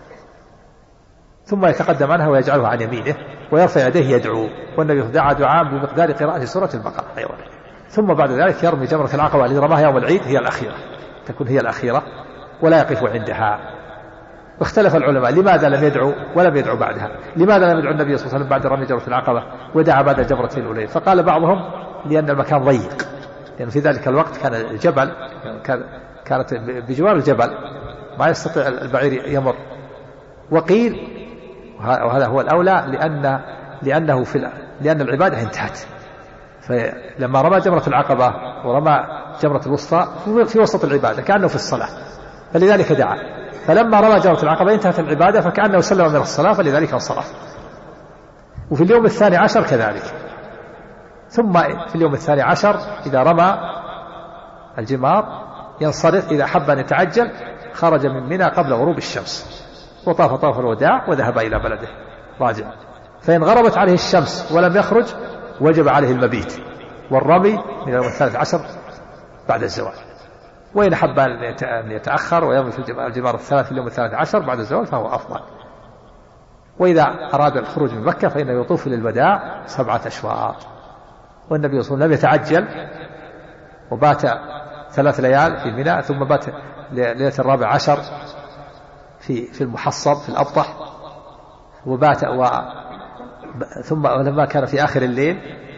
ثم يتقدم عنها ويجعلها عن يمينه ويرفع يديه يدعو. والنبي دعا دعاء بمقدار قراءة سورة البقرة أيضا. ثم بعد ذلك يرمي جمرة العقبة التي رماها يوم العيد، هي الأخيرة، تكون هي الأخيرة ولا يقف عندها. واختلف العلماء لماذا لم يدعو ولم يدعو بعدها. لماذا لم يدعو النبي صلى الله عليه وسلم بعد رمي جمرة العقبة ودعا بعد الجمرة الأولى؟ فقال بعضهم لأن المكان ضيق، لأن يعني في ذلك الوقت كان الجبل كانت بجوار الجبل ما يستطيع البعير يمر. وقيل وهذا هو الأولى لأن لأنه في لأن العبادة انتهت، فلما رمى جمرة العقبة ورمى جمرة الوسطى في وسط العبادة كأنه في الصلاة، فلذلك دعا. فلما رمى جمرة العقبة انتهت العبادة فكأنه سلم من الصلاة، فلذلك انصرف. وفي اليوم الثاني عشر كذلك. ثم في اليوم الثاني عشر إذا رمى الجمار ينصرف، إذا حب أن يتعجل خرج من منى قبل غروب الشمس وطاف طاف الوداع وذهب إلى بلده راجع. فإن غربت عليه الشمس ولم يخرج وجب عليه المبيت والرمي من اليوم الثالث عشر بعد الزوال. وإن حب أن يتأخر ويرمي في الجمار الثلاث في اليوم الثالث عشر بعد الزوال فهو أفضل. وإذا أراد الخروج من مكة فإنه يطوف للوداع سبعة أشواط. والنبي صلى الله عليه وسلم لم يتعجل وبات ثلاث ليال في منى، ثم بات ليلة الرابع عشر في في المحصب في الأبطح، وبات و ثم لما كان في آخر الليل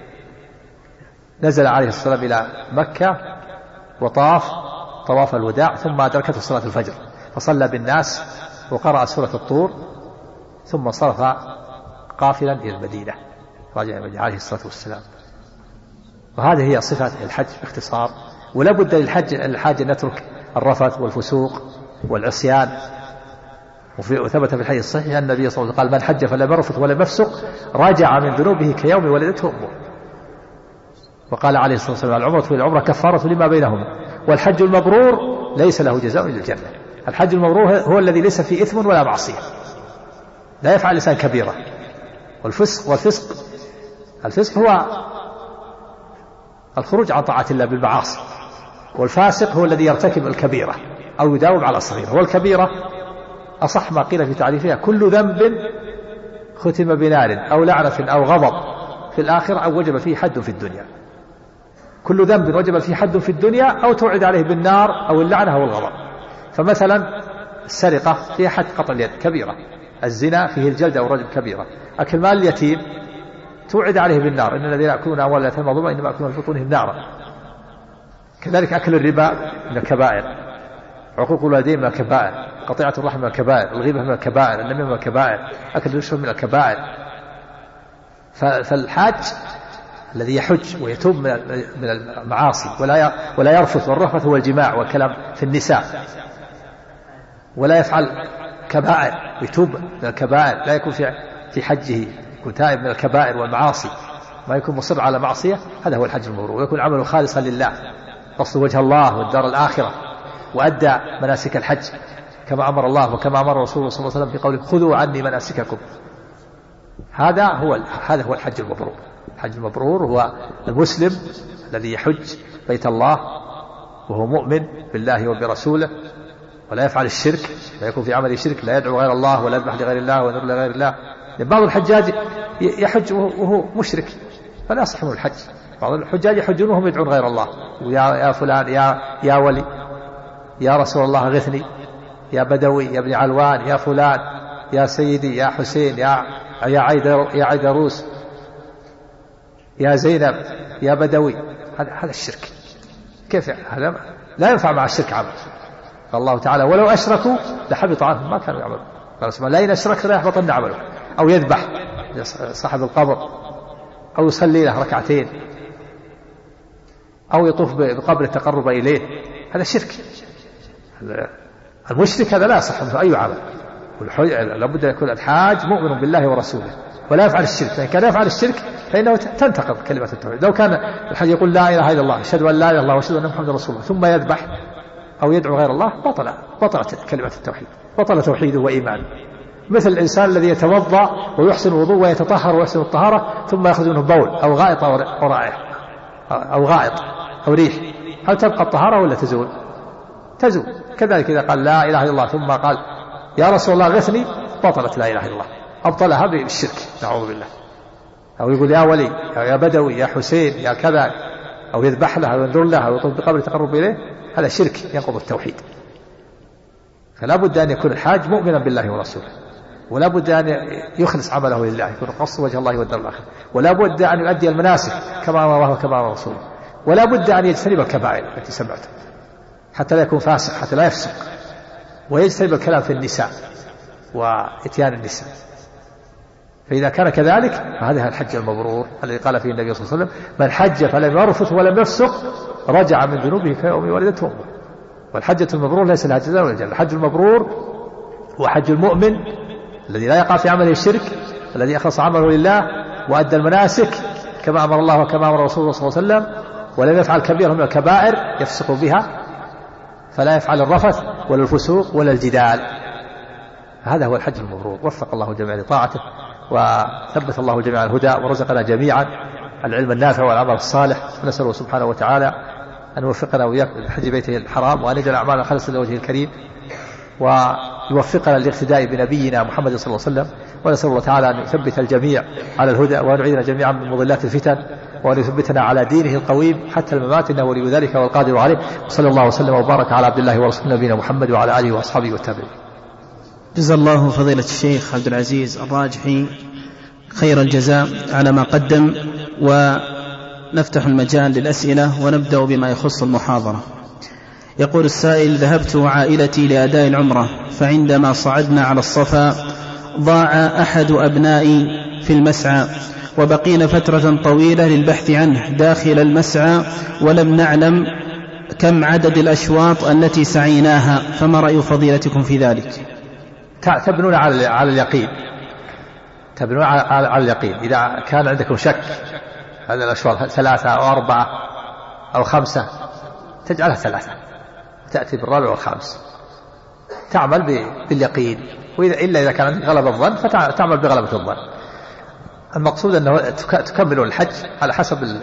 نزل عليه الصلاة والسلام إلى مكة وطاف طواف الوداع، ثم أدركته صلاة الفجر فصلى بالناس وقرأ سورة الطور، ثم صرف قافلا إلى المدينة راجع المدينة عليه الصلاة والسلام. وهذه هي صفة الحج باختصار. ولا بد للحج الحاج أن نترك الرفث والفسوق والعصيان. وثبت في الحديث الصحيح أن النبي صلى الله عليه وسلم قال: من حج فلم يرفث ولم يفسق رجع من ذنوبه كيوم ولدته أمه. وقال عليه الصلاة والسلام: العمرة في العمرة كفارة لما بينهما، والحج المبرور ليس له جزاء إلا الجنة. الحج المبرور هو الذي ليس فيه إثم ولا معصية، لا يفعل الإنسان كبيرة. والفسق والفسق الفسق هو الخروج عن طاعة الله بالمعاصي، والفاسق هو الذي يرتكب الكبيرة أو يداوم على الصغيرة. والكبيرة أصح ما قيل في تعريفها كل ذنب ختم بنار أو لعنة أو غضب في الآخرة أو وجب فيه حد في الدنيا. كل ذنب وجب فيه حد في الدنيا أو توعد عليه بالنار أو اللعنة أو الغضب. فمثلا السرقة فيها حد قطع اليد كبيرة، الزنا فيه الجلد أو الرجم كبيرة، أكل مال اليتيم توعد عليه بالنار، إن الذين يأكلون أموال اليتامى ظلما إنما يأكلون في بطونهم نارا. كذلك أكل الربا من الكبائر، عقوق الوالدين من الكبائر، قطيعة الرحم من الكبائر، الغيبة من الكبائر، النميمة من الكبائر، أكل الرشوة من الكبائر. فالحاج الذي يحج ويتوب من المعاصي ولا ولا يرفث، والرفث هو الجماع والكلام في النساء، ولا يفعل كبائر ويتوب من الكبائر، لا يكون في في حجه يكون تائب من الكبائر والمعاصي، ما يكون مصر على معصية، هذا هو الحج المبرور. ويكون عمله خالصا لله، قصد وجه الله والدار الآخرة، وأدى مناسك الحج كما أمر الله وكما أمر رسوله صلى الله عليه وسلم في قوله خذوا عني مناسككم. هذا هو هذا هو الحج المبرور. الحج المبرور هو المسلم الذي يحج بيت الله وهو مؤمن بالله وبرسوله ولا يفعل الشرك، لا يكون في عمله شرك، لا يدعو غير الله ولا يذبح لغير الله وينذر لغير الله. بعض الحجاج يحج وهو مشرك فلا يصح منه الحج. بعض الحجاج يحجون وهم يدعون غير الله، يا يا فلان يا يا ولي يا رسول الله غثني، يا بدوي يا ابن علوان، يا فلان يا سيدي، يا حسين، يا يا عيدر يا عيدروس، يا زينب، يا بدوي. هذا هذا الشرك. كيف هذا؟ لا ينفع مع الشرك عمل. قال الله تعالى ولو أشركوا لحبط عنهم ما كانوا يعملون. قال سبحانه لا إن أشركت لا يحبطن عمله. أو يذبح صاحب القبر، أو يصلي له ركعتين، أو يطوف بقبر التقرب إليه، هذا شرك. المشرك هذا لا يصح منه أي عمل. لابد أن يكون الحاج مؤمن بالله ورسوله ولا يفعل الشرك، فإن كان يفعل الشرك فإنه تنتقض كلمة التوحيد. لو كان الحاج يقول لا إله إلا الله أشهد أن لا إله إلا الله وأشهد أن محمدا رسول الله ثم يذبح أو يدعو غير الله بطل بطلت كلمة التوحيد، بطل توحيده وإيمانه. مثل الإنسان الذي يتوضأ ويحسن الوضوء ويتطهر ويحسن الطهارة ثم يأخذ منه بول أو غائط أو رائحة أو غائط أو ريح، هل تبقى الطهارة ولا تزول؟ تزول. كذلك إذا قال لا إله إلا الله ثم قال يا رسول الله غثني بطلت لا إله إلا الله، أبطلها بالشرك نعوذ بالله. أو يقول يا ولي يا بدوي يا حسين يا كذا، أو يذبح له أو ينذر له أو يطوف بقبر تقرب إليه، هذا شرك ينقض التوحيد. فلا بد أن يكون الحاج مؤمنا بالله ورسوله، ولا بد أن يخلص عمله لله، يكون قصد وجه الله والدار الآخرة، ولا بد أن يؤدي المناسك كما أمر الله وكما أمر رسوله، ولا بد أن يجتنب الكبائر التي سمعتها حتى لا يكون فاسق، حتى لا يفسق، ويجتنب الكلام في النساء وإتيان النساء. فإذا كان كذلك فهذا الحج المبرور الذي قال فيه النبي صلى الله عليه وسلم من حج فلم يرفث ولم يفسق رجع من ذنوبه كيوم ولدته أمه. والحجة المبرور ليس لها جزاء ولا جنة. الحج المبرور هو حج المؤمن الذي لا يقع في عمله الشرك، الذي أخلص عمله لله وأدى المناسك كما أمر الله وكما أمر رسوله صلى الله عليه وسلم، ولم يفعل كبيرا من الكبائر يفسق بها، فلا يفعل الرفث ولا الفسوق ولا الجدال. هذا هو الحج المبرور. وفق الله الجميع لطاعته، وثبت الله الجميع الهدى، ورزقنا جميعا العلم النافع والعمل الصالح. ونسأله سبحانه وتعالى أن يوفقنا وإياكم لحج بيته الحرام، وأن يجعل أعمالنا خالصة لوجهه الكريم، ويوفقنا للاقتداء بنبينا محمد صلى الله عليه وسلم. ونسأل الله تعالى أن يثبت الجميع على الهدى، وأن يعيذنا جميعا من مضلات الفتن، وأن يثبتنا على دينه القويم حتى الممات، إنه ولي ذلك والقادر عليه. صلى الله وسلم وبارك على عبد الله ورسوله نبينا محمد وعلى آله وأصحابه والتابعين. جزا الله فضيلة الشيخ عبد العزيز الراجحي خير الجزاء على ما قدم، ونفتح المجال للأسئلة ونبدأ بما يخص المحاضرة. يقول السائل: ذهبت وعائلتي لأداء العمرة، فعندما صعدنا على الصفا ضاع أحد أبنائي في المسعى، وبقينا فترة طويلة للبحث عنه داخل المسعى، ولم نعلم كم عدد الأشواط التي سعيناها، فما رأي فضيلتكم في ذلك؟ تبنون على على اليقين، تبنون على, على اليقين. إذا كان عندكم شك هذا الأشواط ثلاثة أو أربعة أو خمسة تجعلها ثلاثة، تأتي بالرابع والخامس. تعمل باليقين، وإذا إلا إذا كان غلب الظن فتعمل بغلبة الظن. المقصود أنه تكمل الحج على حسب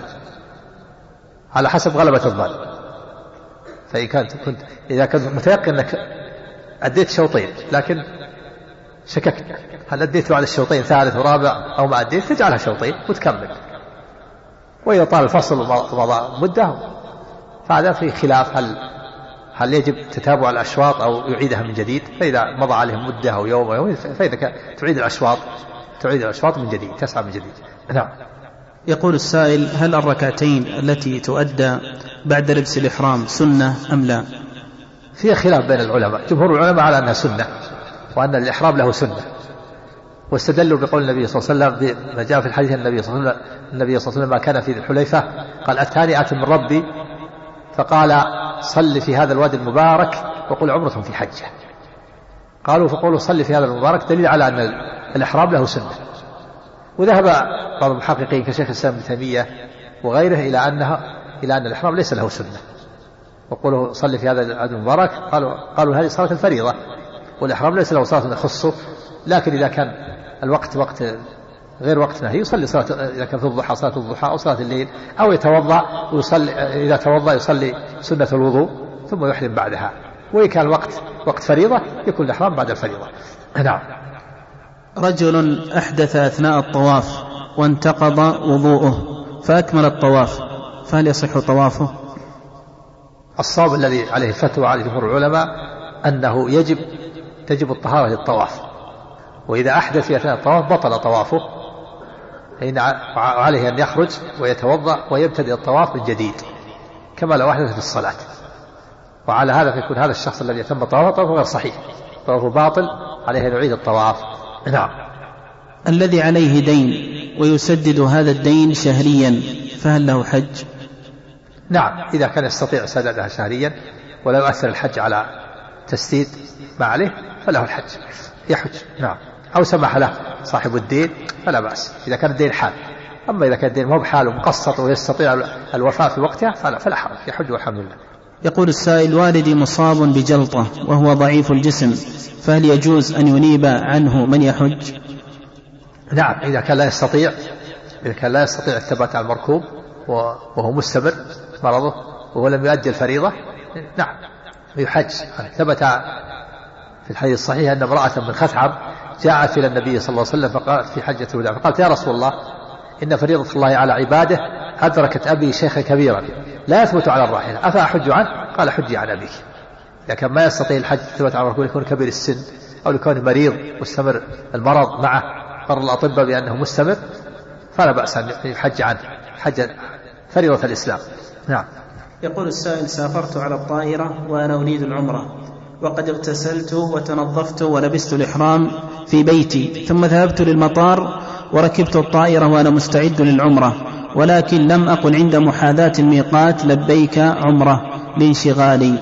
على حسب غلبة الظن. فإذا كنت كنت إذا كنت متيقن أنك أديت شوطين لكن شككت هل أديت على الشوطين ثالث ورابع أو ما أديت، تجعلها شوطين وتكمل. وإذا طال الفصل ومضى مدة فهذا في خلاف هل هل يجب تتابع الأشواط أو يعيدها من جديد. فإذا مضى عليهم مدة أو يوم أو يوم فإذا تعيد الأشواط تعيد الأشواط من جديد، تسعى من جديد. نعم. يقول السائل: هل الركعتين التي تؤدى بعد لبس الإحرام سنة أم لا؟ في خلاف بين العلماء. جمهور العلماء على أنها سنة وأن الإحرام له سنة، واستدلوا بقول النبي صلى الله عليه وسلم ما جاء في الحديث النبي صلى الله عليه وسلم النبي صلى الله عليه وسلم ما كان في الحليفة قال: أتاني آت من ربي فقال: صل في هذا الوادي المبارك وقل عمرة في حجة. قالوا: فقولوا صل في هذا المبارك دليل على أن الإحرام له سنة. وذهب بعض المحققين كشيخ الإسلام ابن تيمية وغيره إلى أنها إلى أن الإحرام ليس له سنة. وقولوا صل في هذا الوادي المبارك قالوا قالوا هذه صلاة الفريضة والإحرام ليس له صلاة يخصه، لكن إذا كان الوقت وقت غير وقت نهي يصلي صلاة، إذا كان في الضحى صلاة الضحى أو صلاة الليل، أو يتوضأ ويصلي إذا توضأ يصلي سنة الوضوء ثم يحرم بعدها. وإن كان الوقت وقت فريضة يكون الإحرام بعد الفريضة. نعم. رجل أحدث أثناء الطواف وانتقض وضوءه فأكمل الطواف، فهل يصح طوافه؟ الصواب الذي عليه الفتوى على جمهور العلماء أنه يجب تجب الطهارة للطواف، وإذا أحدث في أثناء الطواف بطل طوافه، فإن عليه أن يخرج ويتوضأ ويبتدئ الطواف من جديد كما لو أحدث في الصلاة. وعلى هذا فيكون هذا الشخص الذي يتم طوافه طوافه غير صحيح، طوافه باطل، عليه أن يعيد الطواف. نعم. الذي عليه دين ويسدد هذا الدين شهريا فهل له حج؟ نعم، إذا كان يستطيع سدادها شهريا ولا يؤثر الحج على تسديد ما عليه فله الحج، يحج. نعم. أو سمح له صاحب الدين فلا بأس إذا كان الدين حال. أما إذا كان الدين مو بحال ومقسط ويستطيع الوفاء في وقتها فلا, فلا حرج، يحج والحمد لله. يقول السائل: والدي مصاب بجلطة وهو ضعيف الجسم، فهل يجوز أن ينيب عنه من يحج؟ نعم، إذا كان لا يستطيع إذا كان لا يستطيع الثبات على المركوب وهو مستمر مرضه وهو لم يؤدي الفريضة، نعم يحج. ثبت في الحديث الصحيح أن امرأة من خثعم جاءت إلى النبي صلى الله عليه وسلم فقالت في حجة الوداع فقالت: يا رسول الله، إن فريضة الله على عباده أدركت أبي شيخا كبيرا لا يثبت على الراحلة، أفأحج عنه؟ قال: حجي عن أبيك. إذا كان ما يستطيع الحج ثبت على المركوب يكون كبير السن أو يكون مريض مستمر المرض معه قرر الأطباء بأنه مستمر فلا بأس أن يحج عنه حج فريضة الإسلام. نعم. يقول السائل: سافرت على الطائرة وأنا أريد العمرة، وقد اغتسلت وتنظفت ولبست الإحرام في بيتي، ثم ذهبت للمطار وركبت الطائرة وأنا مستعد للعمرة، ولكن لم أقل عند محاذاة الميقات لبيك عمرة لانشغالي.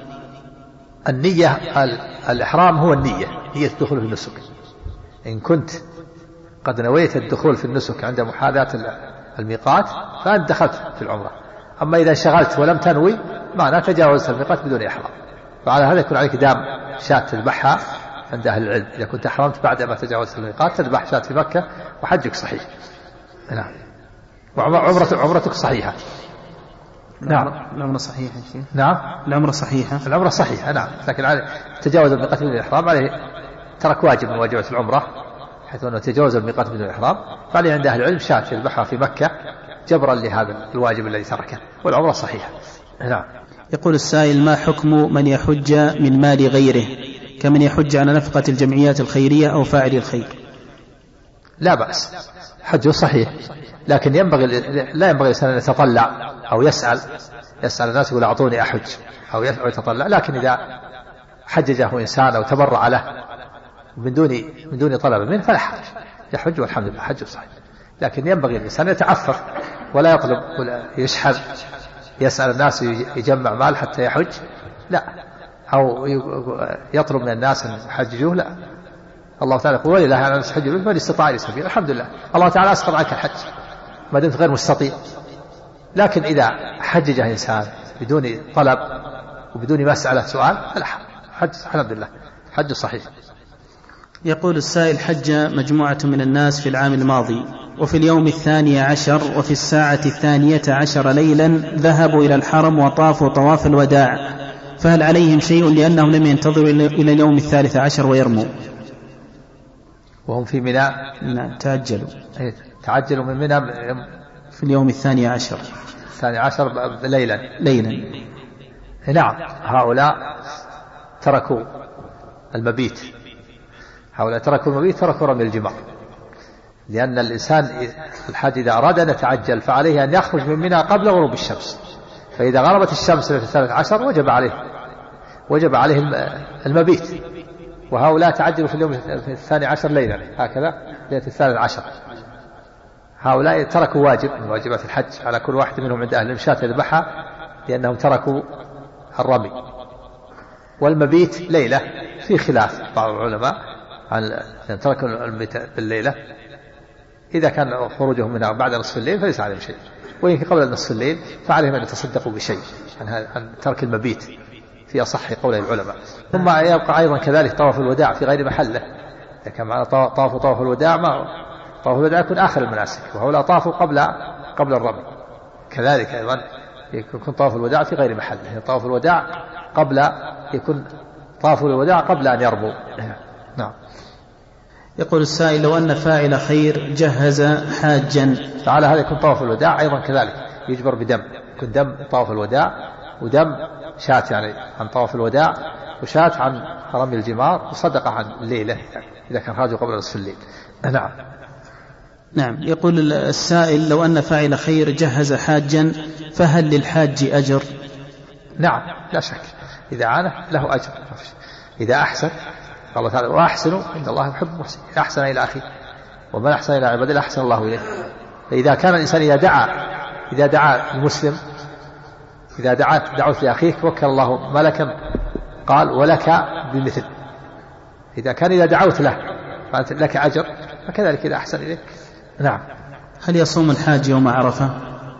النية الإحرام هو النية، نية الدخول في النسك. إن كنت قد نويت الدخول في النسك عند محاذاة الميقات فأنت دخلت في العمرة. أما إذا انشغلت ولم تنوي معناه تجاوزت الميقات بدون إحرام، فعلى هذا يكون عليك دام شاة تذبحها عند أهل العلم. إذا كنت أحرمت بعد ما تجاوزت الميقات تذبح شاة في مكة وحجك صحيح. نعم. وعمرتك عمرتك صحيحة. نعم. العمرة صحيحة. نعم. العمرة صحيحة. العمرة صحيحة. نعم. لكن عليه تجاوز الميقات بدون الإحرام عليه ترك واجب من واجبات العمرة، حيث أنه تجاوز الميقات بدون الإحرام، فعليه عند أهل العلم شاة يذبحها في مكة جبرا لهذا الواجب الذي تركه، والعمرة صحيحة. نعم. يقول السائل: ما حكم من يحج من مال غيره كمن يحج على نفقة الجمعيات الخيرية أو فاعل الخير؟ لا بأس، حجه صحيح، لكن ينبغي لا ينبغي الإنسان أن يتطلع أو يسأل يسأل الناس يقول أعطوني أحج أو يتطلع. لكن إذا حججه إنسان أو تبرع له من دون من دون طلب منه فلا حرج، يحج والحمد لله حجه صحيح. لكن ينبغي الإنسان يتعفف ولا يطلب ولا يشحذ يسأل الناس يجمع مال حتى يحج، لا، أو يطلب من الناس أن يحججوه، لا. الله تعالى يقول: ولله على الناس حج البيت من استطاع إليه سبيلا. الحمد لله، الله تعالى أسقط عنك الحج ما دمت غير مستطيع. لكن إذا حججه إنسان بدون طلب وبدون مسألة سؤال فلا حج، الحمد لله. حج صحيح. يقول السائل: حج مجموعة من الناس في العام الماضي، وفي اليوم الثاني عشر وفي الساعة الثانية عشر ليلا ذهبوا إلى الحرم وطافوا طواف الوداع، فهل عليهم شيء لأنهم لم ينتظروا إلى اليوم الثالث عشر ويرموا؟ وهم في منى؟ نعم، تعجلوا تعجلوا من منى في اليوم الثاني عشر الثاني عشر ليلا ليلا نعم. هؤلاء تركوا المبيت، هؤلاء تركوا المبيت، تركوا رمي الجمار، لأن الإنسان الحاج إذا أراد أن يتعجل فعليه أن يخرج من منى قبل غروب الشمس، فإذا غربت الشمس في الثالث عشر وجب عليه وجب عليه المبيت، وهؤلاء تعجلوا في اليوم الثاني عشر ليلا، هكذا ليلة الثالث عشر. هؤلاء تركوا واجب من واجبات الحج على كل واحد منهم عند أهل المشاة يذبحها، لأنهم تركوا الرمي. والمبيت ليلة في خلاف بعض العلماء عن تركوا المبيت بالليلة، إذا كان خروجهم منها بعد نصف الليل فليس عليهم شيء، وإن قبل نصف الليل فعليهم أن يتصدقوا بشيء عن ترك المبيت في أصح قول العلماء. ثم يبقى أيضا كذلك طواف الوداع في غير محله، إذا كان معنا طواف طواف الوداع، ما طواف الوداع يكون آخر المناسك، وهؤلاء طافوا قبل قبل الرمي. كذلك أيضا يكون طواف الوداع في غير محله، طواف الوداع قبل يكون طواف الوداع قبل أن يرموا. نعم. يقول السائل: لو أن فاعل خير جهز حاجا، فعلى هذا يكون طواف الوداع أيضا كذلك يجبر بدم، يكون دم طواف الوداع، ودم شاة يعني عن طواف الوداع، وشاة عن رمي الجمار، وصدقة عن الليلة إذا كان خرجوا قبل نصف الليل. نعم. نعم. يقول السائل: لو أن فاعل خير جهز حاجا فهل للحاج أجر؟ نعم لا شك، إذا عانه له أجر، إذا أحسن. الله تعالى: وأحسنوا إن الله يحب المحسنين، أحسن إلى أخيه ومن أحسن إلى عباده أحسن الله إليه. فإذا كان الإنسان إذا دعا إذا دعا المسلم إذا دعت دعوت لأخيك وكل الله ملكا قال ولك بمثل، إذا كان إذا دعوت له فأنت لك أجر، فكذلك إذا أحسن إليك. نعم. هل يصوم الحاج يوم عرفة؟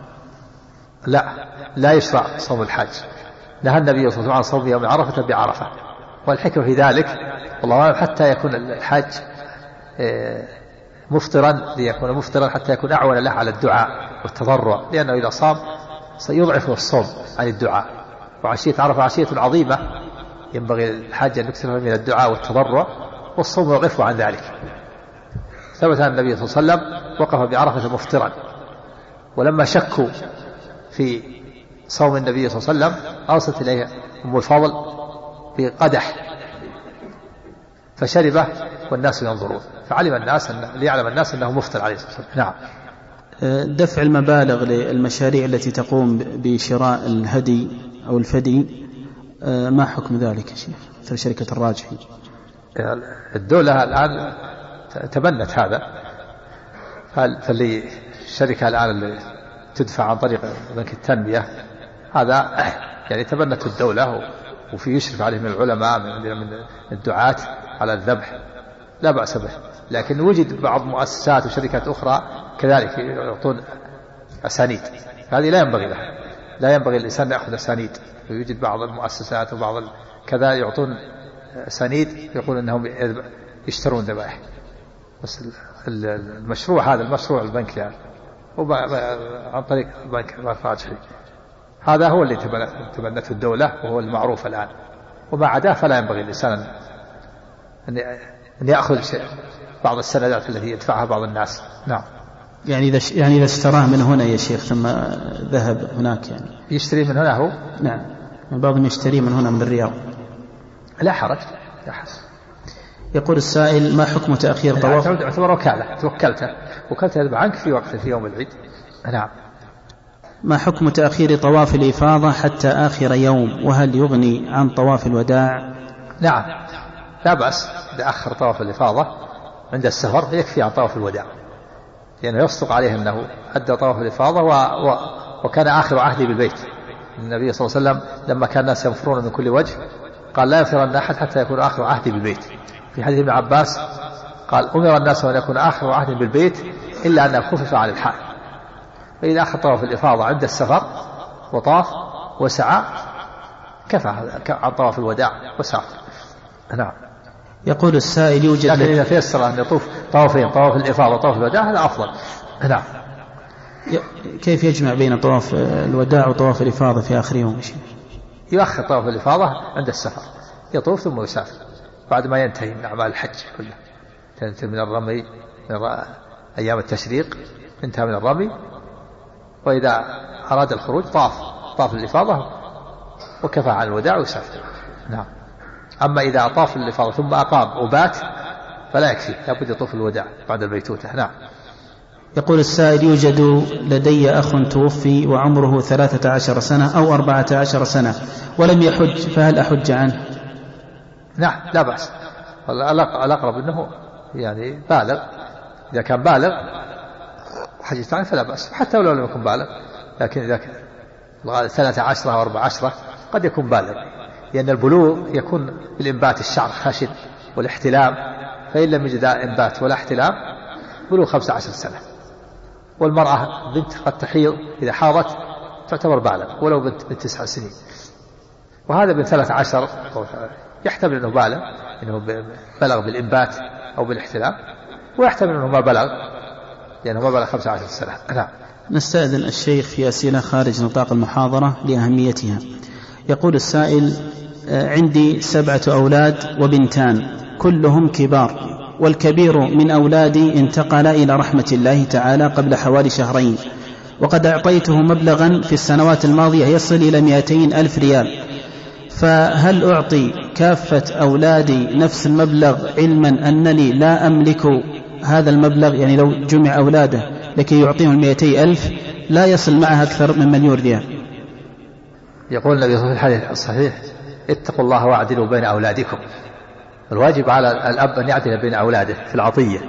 لا، لا يشرع صوم الحاج، نهى النبي صلى الله عليه وسلم عن صوم يوم عرفة بعرفة، والحكمة في ذلك والله أعلم حتى يكون الحاج مفطرا، ليكون مفطرا حتى يكون أعون له على الدعاء والتضرع، لأنه إذا صام سيضعف الصوم عن الدعاء. وعشية عرفة عشية عظيمة، ينبغي الحاج أن يكثر من الدعاء والتضرع، والصوم يضعفه عن ذلك. ثبت أن النبي صلى الله عليه وسلم وقف بعرفة مفطرا، ولما شكوا في صوم النبي صلى الله عليه وسلم أرسلت إليه أم الفضل بقدح فشربه والناس ينظرون، فعلم الناس أن ليعلم الناس أنه مفطر عليه الصلاة والسلام. نعم. دفع المبالغ للمشاريع التي تقوم بشراء الهدي أو الفدي، ما حكم ذلك يا شيخ في شركة الراجحي؟ الدولة الآن تبنت هذا، فاللي الشركة الآن اللي تدفع عن طريق بنك التنمية هذا يعني تبنت الدولة، وفي يشرف عليه من العلماء من الدعاة على الذبح، لا بأس به. لكن وجد بعض مؤسسات وشركات أخرى كذلك يعطون أسانيد، هذه لا ينبغي لها، لا ينبغي الإنسان يأخذ أسانيد. ويوجد بعض المؤسسات وبعض كذا يعطون أسانيد يقول أنهم يشترون ذبائح، بس المشروع هذا المشروع البنك يعني عن طريق البنك الراجحي، هذا هو اللي تبنته الدولة وهو المعروف الآن، وما عداه فلا ينبغي الإنسان أن يأخذ شيء بعض السندات التي يدفعها بعض الناس. نعم. يعني إذا يعني إذا اشتراه من هنا يا شيخ ثم ذهب هناك يعني يشتري من هنا هو؟ نعم، بعضهم يشتري من هنا من الرياض، لا حرج لا حرج. يقول السائل: ما حكم تأخير طواف؟ تعتبر وكالة، توكلته وكلته عنك في وقت في يوم العيد. نعم. ما حكم تأخير طواف الإفاضة حتى آخر يوم، وهل يغني عن طواف الوداع؟ نعم لا بأس، إذا أخر طواف الإفاضة عند السفر يكفي عن طواف الوداع، لأنه يعني يصدق عليه أنه أدى طواف الإفاضة و... و... وكان آخر عهدي بالبيت. النبي صلى الله عليه وسلم لما كان الناس ينفرون من كل وجه قال: لا ينفرن أحد حتى يكون آخر عهدي بالبيت. في حديث ابن عباس قال: أمر الناس أن يكون آخر عهد بالبيت إلا أن خفف عن الحال. فإذا أخذ طواف الإفاضة عند السفر وطاف وسعى كفى عن طواف الوداع وسافر. نعم. يقول السائل يوجد لكن إذا تيسر أن يطوف طوافين، طواف الإفاضة وطواف الوداع، هذا أفضل. نعم. كيف يجمع بين طواف الوداع وطواف الإفاضة في آخر يوم؟ يؤخر طواف الإفاضة عند السفر، يطوف ثم يسافر بعد ما ينتهي من أعمال الحج كلها، تنتهي من الرمي من أيام التشريق، انتهى من الرمي، وإذا أراد الخروج طاف طاف الإفاضة وكفى عن الوداع ويسافر. نعم. أما إذا طاف الإفاضة ثم أقام وبات فلا يكفي، لابد يطوف الوداع بعد البيتوتة. نعم. يقول السائل يوجد لدي أخ توفي وعمره ثلاثة عشر سنة أو أربعة عشر سنة ولم يحج، فهل أحج عنه؟ نعم لا بأس، الأقرب أنه يعني بالغ، إذا كان بالغ حجت عنه فلا بأس، حتى ولو لم يكن بالغ. لكن إذا كان ثلاثة عشرة أو أربعة عشرة قد يكون بالغ، لأن البلوغ يكون بالإنبات الشعر خشن والاحتلام، فإن لم يجد إنبات ولا احتلام بلوغ خمسة عشر سنة. والمرأة بنت قد تحيض إذا حاضت تعتبر بالغ ولو بنت من تسع سنين، وهذا من ثلاث عشر يحتمل أنه بالغ، أنه بلغ بالإنبات أو بالاحتلام، ويحتمل أنه ما بلغ لأنه ما بلغ خمسة عشر سنة. نعم. نستأذن الشيخ في أسئلة خارج نطاق المحاضرة لأهميتها. يقول السائل عندي سبعة أولاد وبنتان كلهم كبار، والكبير من أولادي انتقل إلى رحمة الله تعالى قبل حوالي شهرين، وقد أعطيته مبلغا في السنوات الماضية يصل إلى مئتين ألف ريال، فهل أعطي كافة أولادي نفس المبلغ علما أنني لا أملك هذا المبلغ؟ يعني لو جمع أولاده لكي يعطيهم المئتي ألف لا يصل معها أكثر من مليون ريال. يقول النبي في الحديث الصحيح اتقوا الله واعدلوا بين أولادكم. الواجب على الأب أن يعدل بين أولاده في العطية،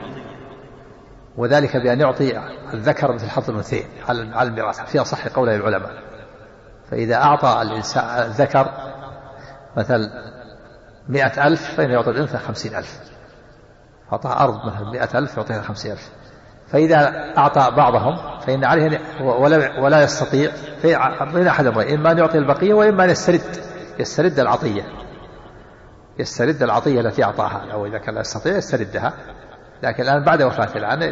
وذلك بأن يعطي الذكر مثل حظ الأنثيين على الميراث في أصح قوله العلماء. فإذا أعطى الإنسان الذكر مثل مئة ألف فإن يعطي الأنثى خمسين ألف، أعطى أرض مثل مئة ألف يعطيها خمسين ألف. فإذا أعطى بعضهم فإن عليه ولا, ولا يستطيع بين أحد الرأي، إما أن يعطي البقية وإما أن يسترد يسترد العطية يسترد العطية التي أعطاها، أو إذا كان لا يستطيع يستردها. لكن الآن بعد وفاته الآن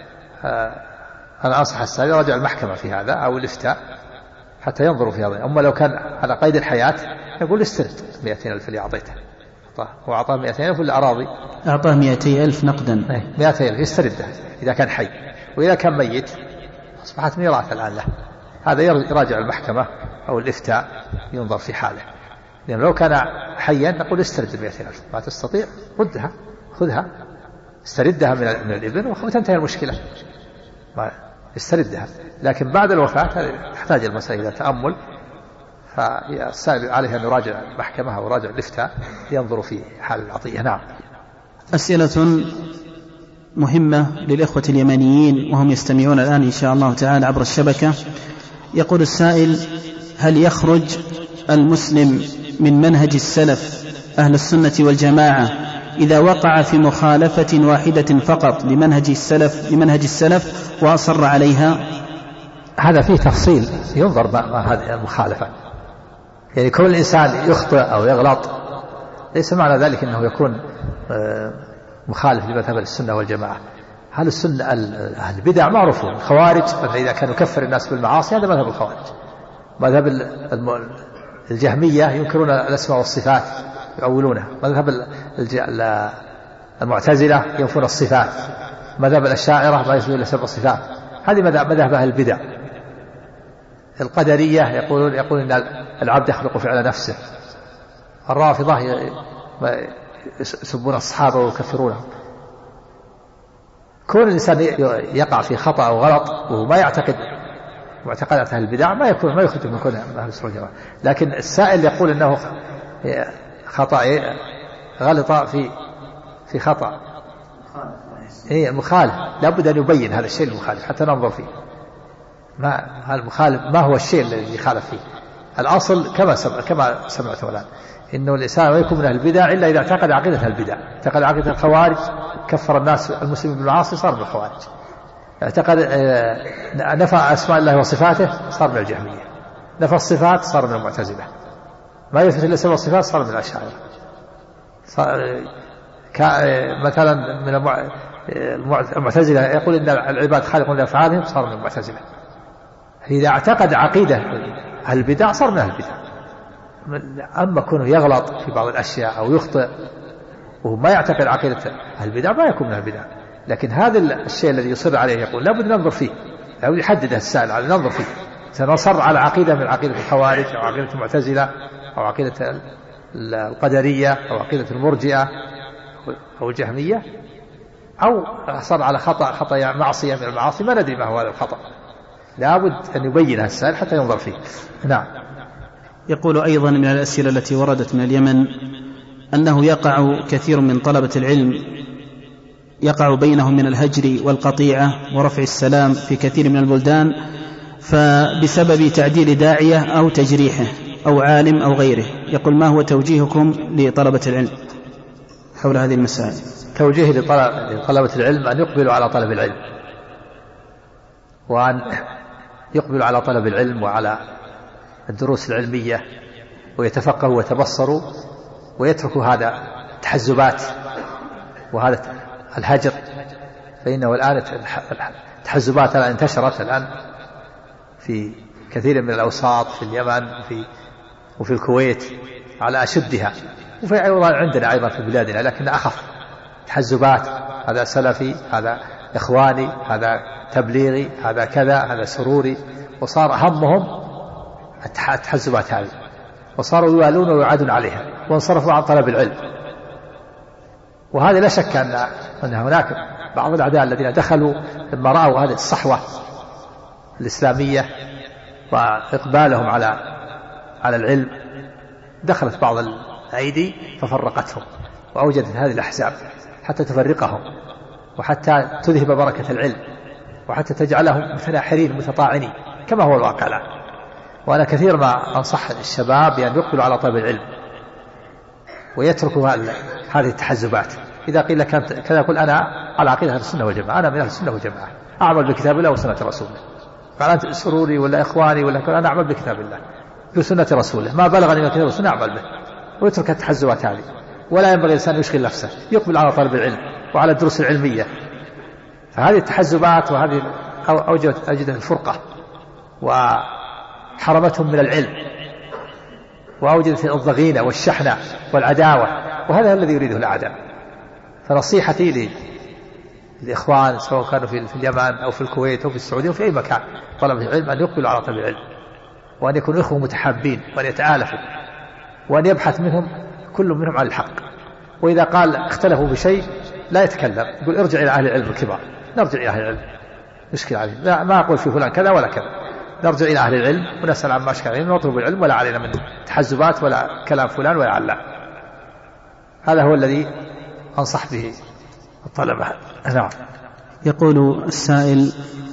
أنا أنصح السائل يراجع المحكمة في هذا أو الإفتاء حتى ينظروا في هذا. أما لو كان على قيد الحياة يقول استرد مئتين ألف اللي أعطيته، هو أعطاه مئتين ألف ولا أراضي؟ أعطاه مئتي ألف نقدا. مئتين ألف يستردها إذا كان حي، وإذا كان ميت أصبحت ميراث الآن له. هذا يراجع المحكمة أو الإفتاء ينظر في حاله، لأن لو كان حيا نقول استرد مئتين ألف، ما تستطيع ردها خذها استردها من الابن وتنتهي المشكلة، استردها. لكن بعد الوفاة تحتاج المسألة إلى تأمل، فالسائل عليه أن يراجع المحكمة أو يراجع الإفتاء ينظر في حال العطية. نعم. أسئلة مهمة للإخوة اليمنيين وهم يستمعون الآن إن شاء الله تعالى عبر الشبكة. يقول السائل هل يخرج المسلم من منهج السلف أهل السنة والجماعة إذا وقع في مخالفة واحدة فقط لمنهج السلف لمنهج السلف وأصر عليها؟ هذا فيه تفصيل، ينظر ما هذه المخالفة. يعني كل إنسان يخطئ أو يغلط ليس معنى ذلك أنه يكون مخالف لمذهب السنة والجماعة. هل السنة أهل البدع معروفون، الخوارج إذا كانوا يكفر الناس بالمعاصي هذا مذهب الخوارج. مذهب الجهمية ينكرون الأسماء والصفات يؤولونها. مذهب المعتزلة ينفون الصفات. مذهب الأشاعرة ما يثبتون إلا سبع صفات. هذه مذهب أهل البدع. القدرية يقولون يقول إن العبد يخلق فعل نفسه. الرافضة يسبون الصحابة ويكفرونهم. كون الإنسان يقع في خطأ أو غلط وما يعتقد معتقدات أهل البدع ما يكون ما يخرج من كون أهل السنة والجماعة. لكن السائل يقول إنه خطأ غلط في في خطأ إيه المخالف لابد أن يبين هذا الشيء المخالف حتى ننظر فيه. ما هذا المخالف ما هو الشيء الذي يخالف فيه؟ الأصل كما سمع كما سمعت الآن إنه الإنسان ما يكون من البدع إلا إذا اعتقد عقيدة البدع. اعتقد عقيدة الخوارج كفر الناس المسلمين بالمعاصي صار من الخوارج. اعتقد نفى أسماء الله وصفاته صار من الجهمية. نفى الصفات صار من المعتزلة. ما يثبت إلا سبع الصفات صار من الأشاعرة. مثلا من المعتزلة يقول إن العباد خالقون لأفعالهم صار من المعتزلة. إذا اعتقد عقيدة أهل البدع صار من أهل البدع. أما كونه يغلط في بعض الأشياء أو يخطئ وهو ما يعتقد عقيدة أهل البدع ما يكون من أهل البدع. لكن هذا الشيء الذي يصر عليه يقول لابد ننظر فيه، لابد يحدد السائل على ننظر فيه. سنصر على عقيدة من عقيدة الخوارج أو عقيدة المعتزلة أو عقيدة القدرية أو عقيدة المرجئة أو الجهمية، أو صار على خطأ خطأ معصية من المعاصي ما ندري ما هو هذا الخطأ، لابد أن يبينها السائل حتى ينظر فيه. نعم. يقول أيضا من الأسئلة التي وردت من اليمن أنه يقع كثير من طلبة العلم يقع بينهم من الهجر والقطيعة ورفع السلام في كثير من البلدان، فبسبب تعديل داعية أو تجريحه أو عالم أو غيره. يقول ما هو توجيهكم لطلبة العلم حول هذه المسائل؟ توجيه لطلبة العلم أن يقبلوا على طلب العلم، وأن يقبلوا على طلب العلم وعلى الدروس العلمية ويتفقهوا ويتبصروا ويتركوا هذا التحزبات وهذا الهجر، فإنه الآن التحزبات الآن انتشرت الآن في كثير من الأوساط في اليمن وفي, وفي الكويت على أشدها، وفي أيضا عندنا أيضا في بلادنا، لكن أخف. تحزبات، هذا سلفي، هذا إخواني، هذا تبليغي، هذا كذا، هذا سروري، وصار همهم التحزبات هذه، وصاروا يوالون ويعادون عليها وانصرفوا عن طلب العلم. وهذا لا شك أن أن هناك بعض الأعداء الذين دخلوا لما رأوا هذه الصحوة الإسلامية وإقبالهم على على العلم، دخلت بعض الأيدي ففرقتهم وأوجدت هذه الأحزاب حتى تفرقهم وحتى تذهب بركة العلم وحتى تجعلهم متناحرين متطاعنين كما هو الواقع الآن. وأنا كثير ما أنصح الشباب بأن يقبلوا على طلب العلم ويتركوا هذه التحزبات. إذا قيل كذا يقول أنا على عقيدة أهل السنة والجماعة، أنا من أهل السنة والجماعة، أعمل بكتاب الله وسنة رسوله. قال أنت سروري ولا إخواني ولا كذا، أنا أعمل بكتاب الله بسنة رسوله، ما بلغني من كتاب والسنة أعمل به، ويترك التحزبات هذه. ولا ينبغي الإنسان يشغل نفسه، يقبل على طلب العلم وعلى الدروس العلمية. فهذه التحزبات وهذه أوجدت أوجدت الفرقة وحرمتهم من العلم وأوجدت الضغينة والشحنة والعداوة، وهذا الذي يريده الأعداء. فنصيحتي للإخوان سواء كانوا في اليمن أو في الكويت أو في السعودية أو في أي مكان طلب العلم أن يقبلوا على طلب العلم، وأن يكونوا إخوة متحابين، وأن يتآلفوا، وأن يبحث منهم كل منهم عن الحق. وإذا قال اختلفوا بشيء لا يتكلم، يقول ارجع إلى أهل العلم الكبار، نرجع إلى أهل العلم، مشكلة عليه، لا ما أقول في فلان كذا ولا كذا، نرجع إلى أهل العلم ونسأل عما أشكال علينا ونطلب العلم، ولا علينا من تحزبات ولا كلام فلان ولا علان. هذا هو الذي أنصح به الطلبة. نعم. يقول السائل،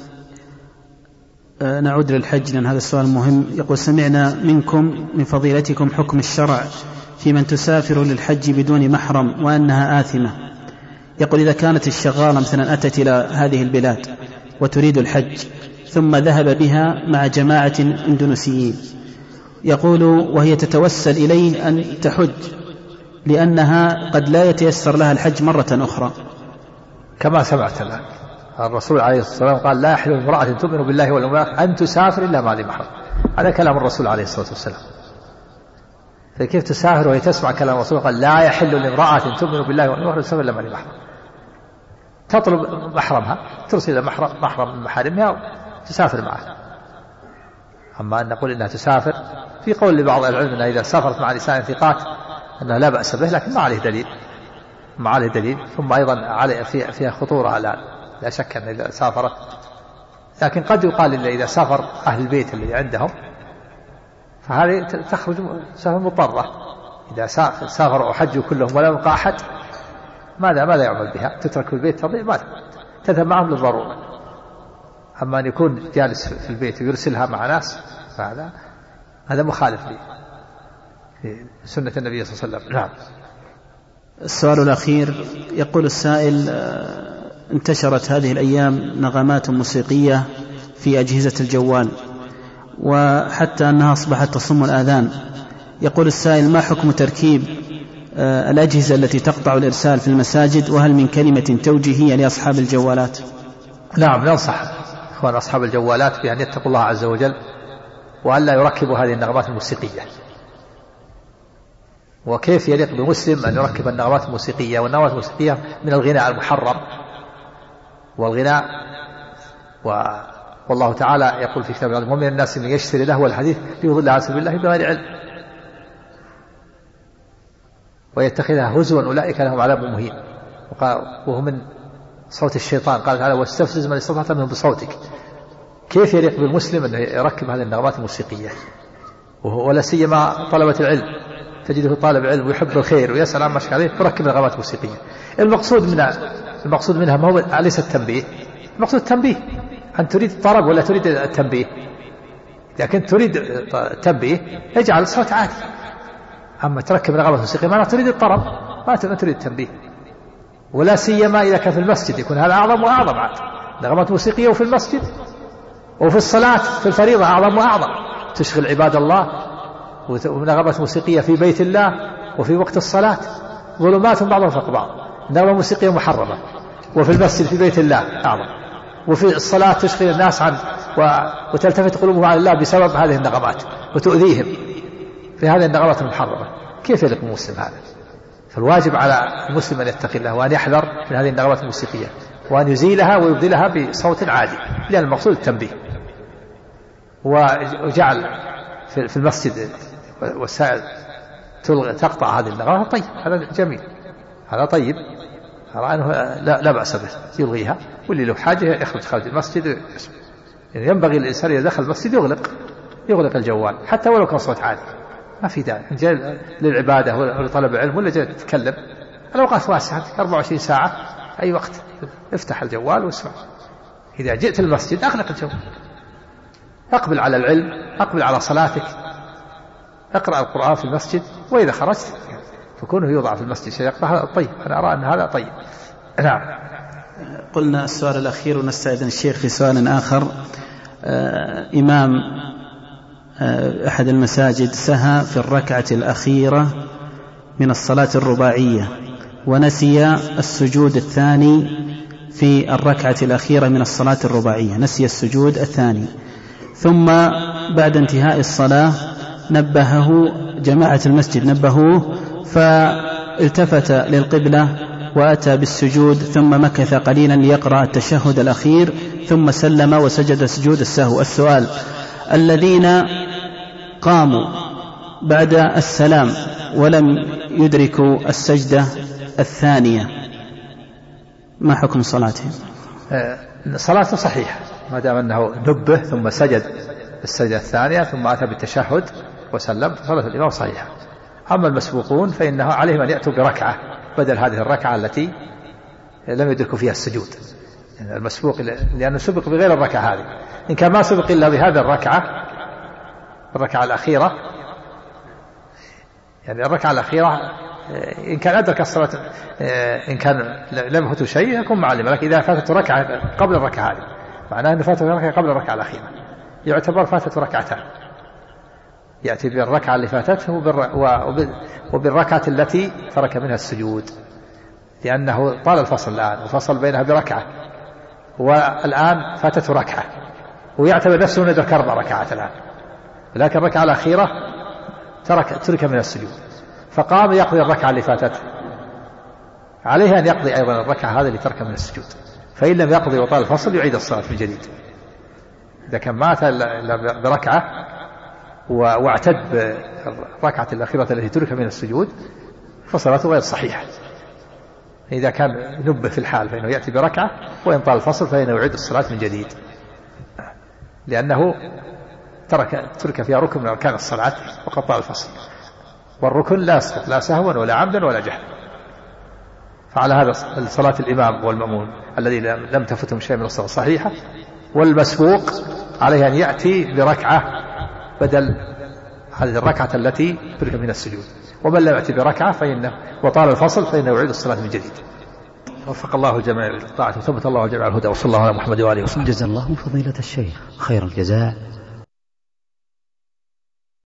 نعود للحج لأن هذا السؤال مهم. يقول سمعنا منكم من فضيلتكم حكم الشرع في من تسافر للحج بدون محرم وأنها آثمة. يقول إذا كانت الشغالة مثلا أتت إلى هذه البلاد وتريد الحج ثم ذهب بها مع جماعة اندونيسيين، يقول وهي تتوسل إليه أن تحج لأنها قد لا يتيسر لها الحج مرة أخرى، كما سمعت الآن الرسول عليه الصلاة والسلام قال لا يحل امرأة تؤمن بالله واليوم الآخر أن تسافر إلا مع ذي محرم. هذا كلام الرسول عليه الصلاة والسلام. فكيف تسافر وهي تسمع كلام الرسول قال لا يحل لامرأة تؤمن بالله واليوم الآخر تسافر إلا مع ذي محرم؟ تطلب محرمها، ترسل إلى محرم محرم من محارمها تسافر معه. أما أن نقول إنها تسافر، في قول لبعض العلم أنها إذا سافرت مع نساء ثقات أنها لا بأس به، لكن ما عليه دليل، ما عليه دليل. ثم أيضا عليه فيها خطورة الآن، لا شك أن إذا سافرت، لكن قد يقال إلا إذا سافر أهل البيت اللي عندهم فهذه تخرج سفر مضطرة. إذا سافروا وحجوا كلهم ولا يبقى أحد ماذا ماذا يعمل بها؟ تترك البيت تضيع، ماذا تذهب معهم للضرورة. أما أن يكون جالس في البيت ويرسلها مع ناس فهذا هذا مخالف لسنة النبي صلى الله عليه وسلم. نعم. السؤال الأخير، يقول السائل انتشرت هذه الأيام نغمات موسيقية في أجهزة الجوال وحتى أنها أصبحت تصم الآذان. يقول السائل ما حكم تركيب الأجهزة التي تقطع الإرسال في المساجد، وهل من كلمة توجيهية لأصحاب الجوالات؟ نعم، ننصح إخوان أصحاب الجوالات بأن يتقوا الله عز وجل وأن لا يركبوا هذه النغمات الموسيقية. وكيف يليق بمسلم أن يركب النغمات الموسيقية؟ والنغمات الموسيقية من الغناء المحرم، والغناء و... والله تعالى يقول في كتابه العظيم: ومن الناس من يشتري لهو الحديث ليضل عن سبيل الله بغير علم ويتخذها هزوا أولئك لهم عذاب مهين. وهو من صوت الشيطان. قال تعالى: واستفزز من استطعت منهم بصوتك. كيف يليق بالمسلم أن يركب هذه النغمات الموسيقية؟ ولا سيما طلبة العلم، تجده طالب علم ويحب الخير ويسأل عن مشكلة عليه يركب نغمات موسيقية. المقصود من المقصود منها ما هو ليس التنبيه، المقصود التنبيه. أن تريد الطرب ولا تريد التنبيه؟ إذا كنت تريد التنبيه اجعل الصوت عادي، أما تركب نغمات موسيقية ما تريد الطرب ما تريد التنبيه. ولا سيما إذا كان في المسجد يكون هذا أعظم وأعظم عاد، نغمات موسيقية وفي المسجد، وفي الصلاة في الفريضة أعظم وأعظم، تشغل عباد الله. ونغمات موسيقية في بيت الله وفي وقت الصلاة ظلمات بعضها فوق بعض. نغمة موسيقية محرمة، وفي المسجد في بيت الله أعظم، وفي الصلاة تشغل الناس عن وتلتفت قلوبهم عن الله بسبب هذه النغمات وتؤذيهم في هذه النغمات المحرمة. كيف يليق المسلم هذا؟ فالواجب على المسلم أن يتقي الله وأن يحذر من هذه النغمات الموسيقية وأن يزيلها ويبدلها بصوت عادي، لأن المقصود التنبيه. وجعل في المسجد وسائل تقطع هذه النغمات طيب، هذا جميل، هذا طيب، لا, لا بأس به، يلغيها. واللي له حاجة يخرج خارج المسجد. يعني ينبغي الإنسان إذا دخل المسجد يغلق يغلق الجوال حتى ولو كان صوت عادي، ما في داعي. جاي للعبادة ولا طلب العلم ولا جاي تتكلم، الأوقات واسعة أربعة وعشرين ساعة، أي وقت افتح الجوال واسمع. إذا جئت المسجد أغلق الجوال، أقبل على العلم، أقبل على صلاتك، اقرأ القرآن في المسجد. وإذا خرجت فكونه يوضع في المسجد شيء هذا طيب، أنا أرى أن هذا طيب. نعم. قلنا السؤال الأخير ونستأذن الشيخ في سؤال آخر. آه إمام آه أحد المساجد سهى في الركعة الأخيرة من الصلاة الرباعية ونسي السجود الثاني في الركعة الأخيرة من الصلاة الرباعية، نسي السجود الثاني، ثم بعد انتهاء الصلاة نبهه جماعة المسجد نبهوه فالتفت للقبلة وأتى بالسجود، ثم مكث قليلا ليقرأ التشهد الأخير ثم سلم وسجد سجود السهو. السؤال: الذين قاموا بعد السلام ولم يدركوا السجدة الثانية ما حكم صلاتهم؟ صلاته صحيحة ما دام أنه نبه ثم سجد السجدة الثانية ثم أتى بالتشهد وسلم، فصلاة الإمام صحيحة. أما المسبوقون فإنه عليهم أن يأتوا بركعة بدل هذه الركعة التي لم يدركوا فيها السجود. يعني المسبوق لأنه سبق بغير الركعة هذه، إن كان ما سبق إلا بهذه الركعة الركعة الأخيرة، يعني الركعة الأخيرة إن كان أدرك الصلاة إن كان لم يفوته شيء يكون معلم، لكن إذا فاتته ركعة قبل الركعة هذه معناه أنه فاتته ركعة قبل الركعة الأخيرة يعتبر فاتته ركعتان، يأتي بالركعة اللي فاتته وبالركعة التي ترك منها السجود، لأنه طال الفصل الآن وفصل بينها بركعة، والآن فاتته ركعة ويعتبر نفسه أنه ذكر أربع ركعات الآن، لكن الركعة الأخيرة ترك ترك من السجود فقام يقضي الركعة اللي فاتته، عليه أن يقضي أيضا الركعة هذه اللي ترك من السجود، فإن لم يقضي وطال الفصل يعيد الصلاة من جديد. إذا كان مات إلا بركعة واعتد بالركعة الأخيرة التي ترك من السجود فصلاته غير صحيحة. إذا كان نبه في الحال فإنه يأتي بركعة، وإن طال الفصل فإنه يعيد الصلاة من جديد، لأنه ترك ترك فيها ركن من أركان الصلاة وقد طال الفصل، والركن لا يسقط لا سهوا ولا عمدا ولا جهلا. فعلى هذا صلاة الإمام والمأمون الذي لم تفتهم شيء من الصلاة صحيحة، والمسبوق عليه أن يأتي بركعة بدل هذه الركعة التي ترك من السجود، ومن لم يأتي بركعة فإنه وطال الفصل فإنه يعيد الصلاة من جديد. وفق الله الجميع للطاعة وثبت الله الجميع الهدى، وصلى الله على محمد وآله وسلم. جزا الله فضيلة الشيخ خير الجزاء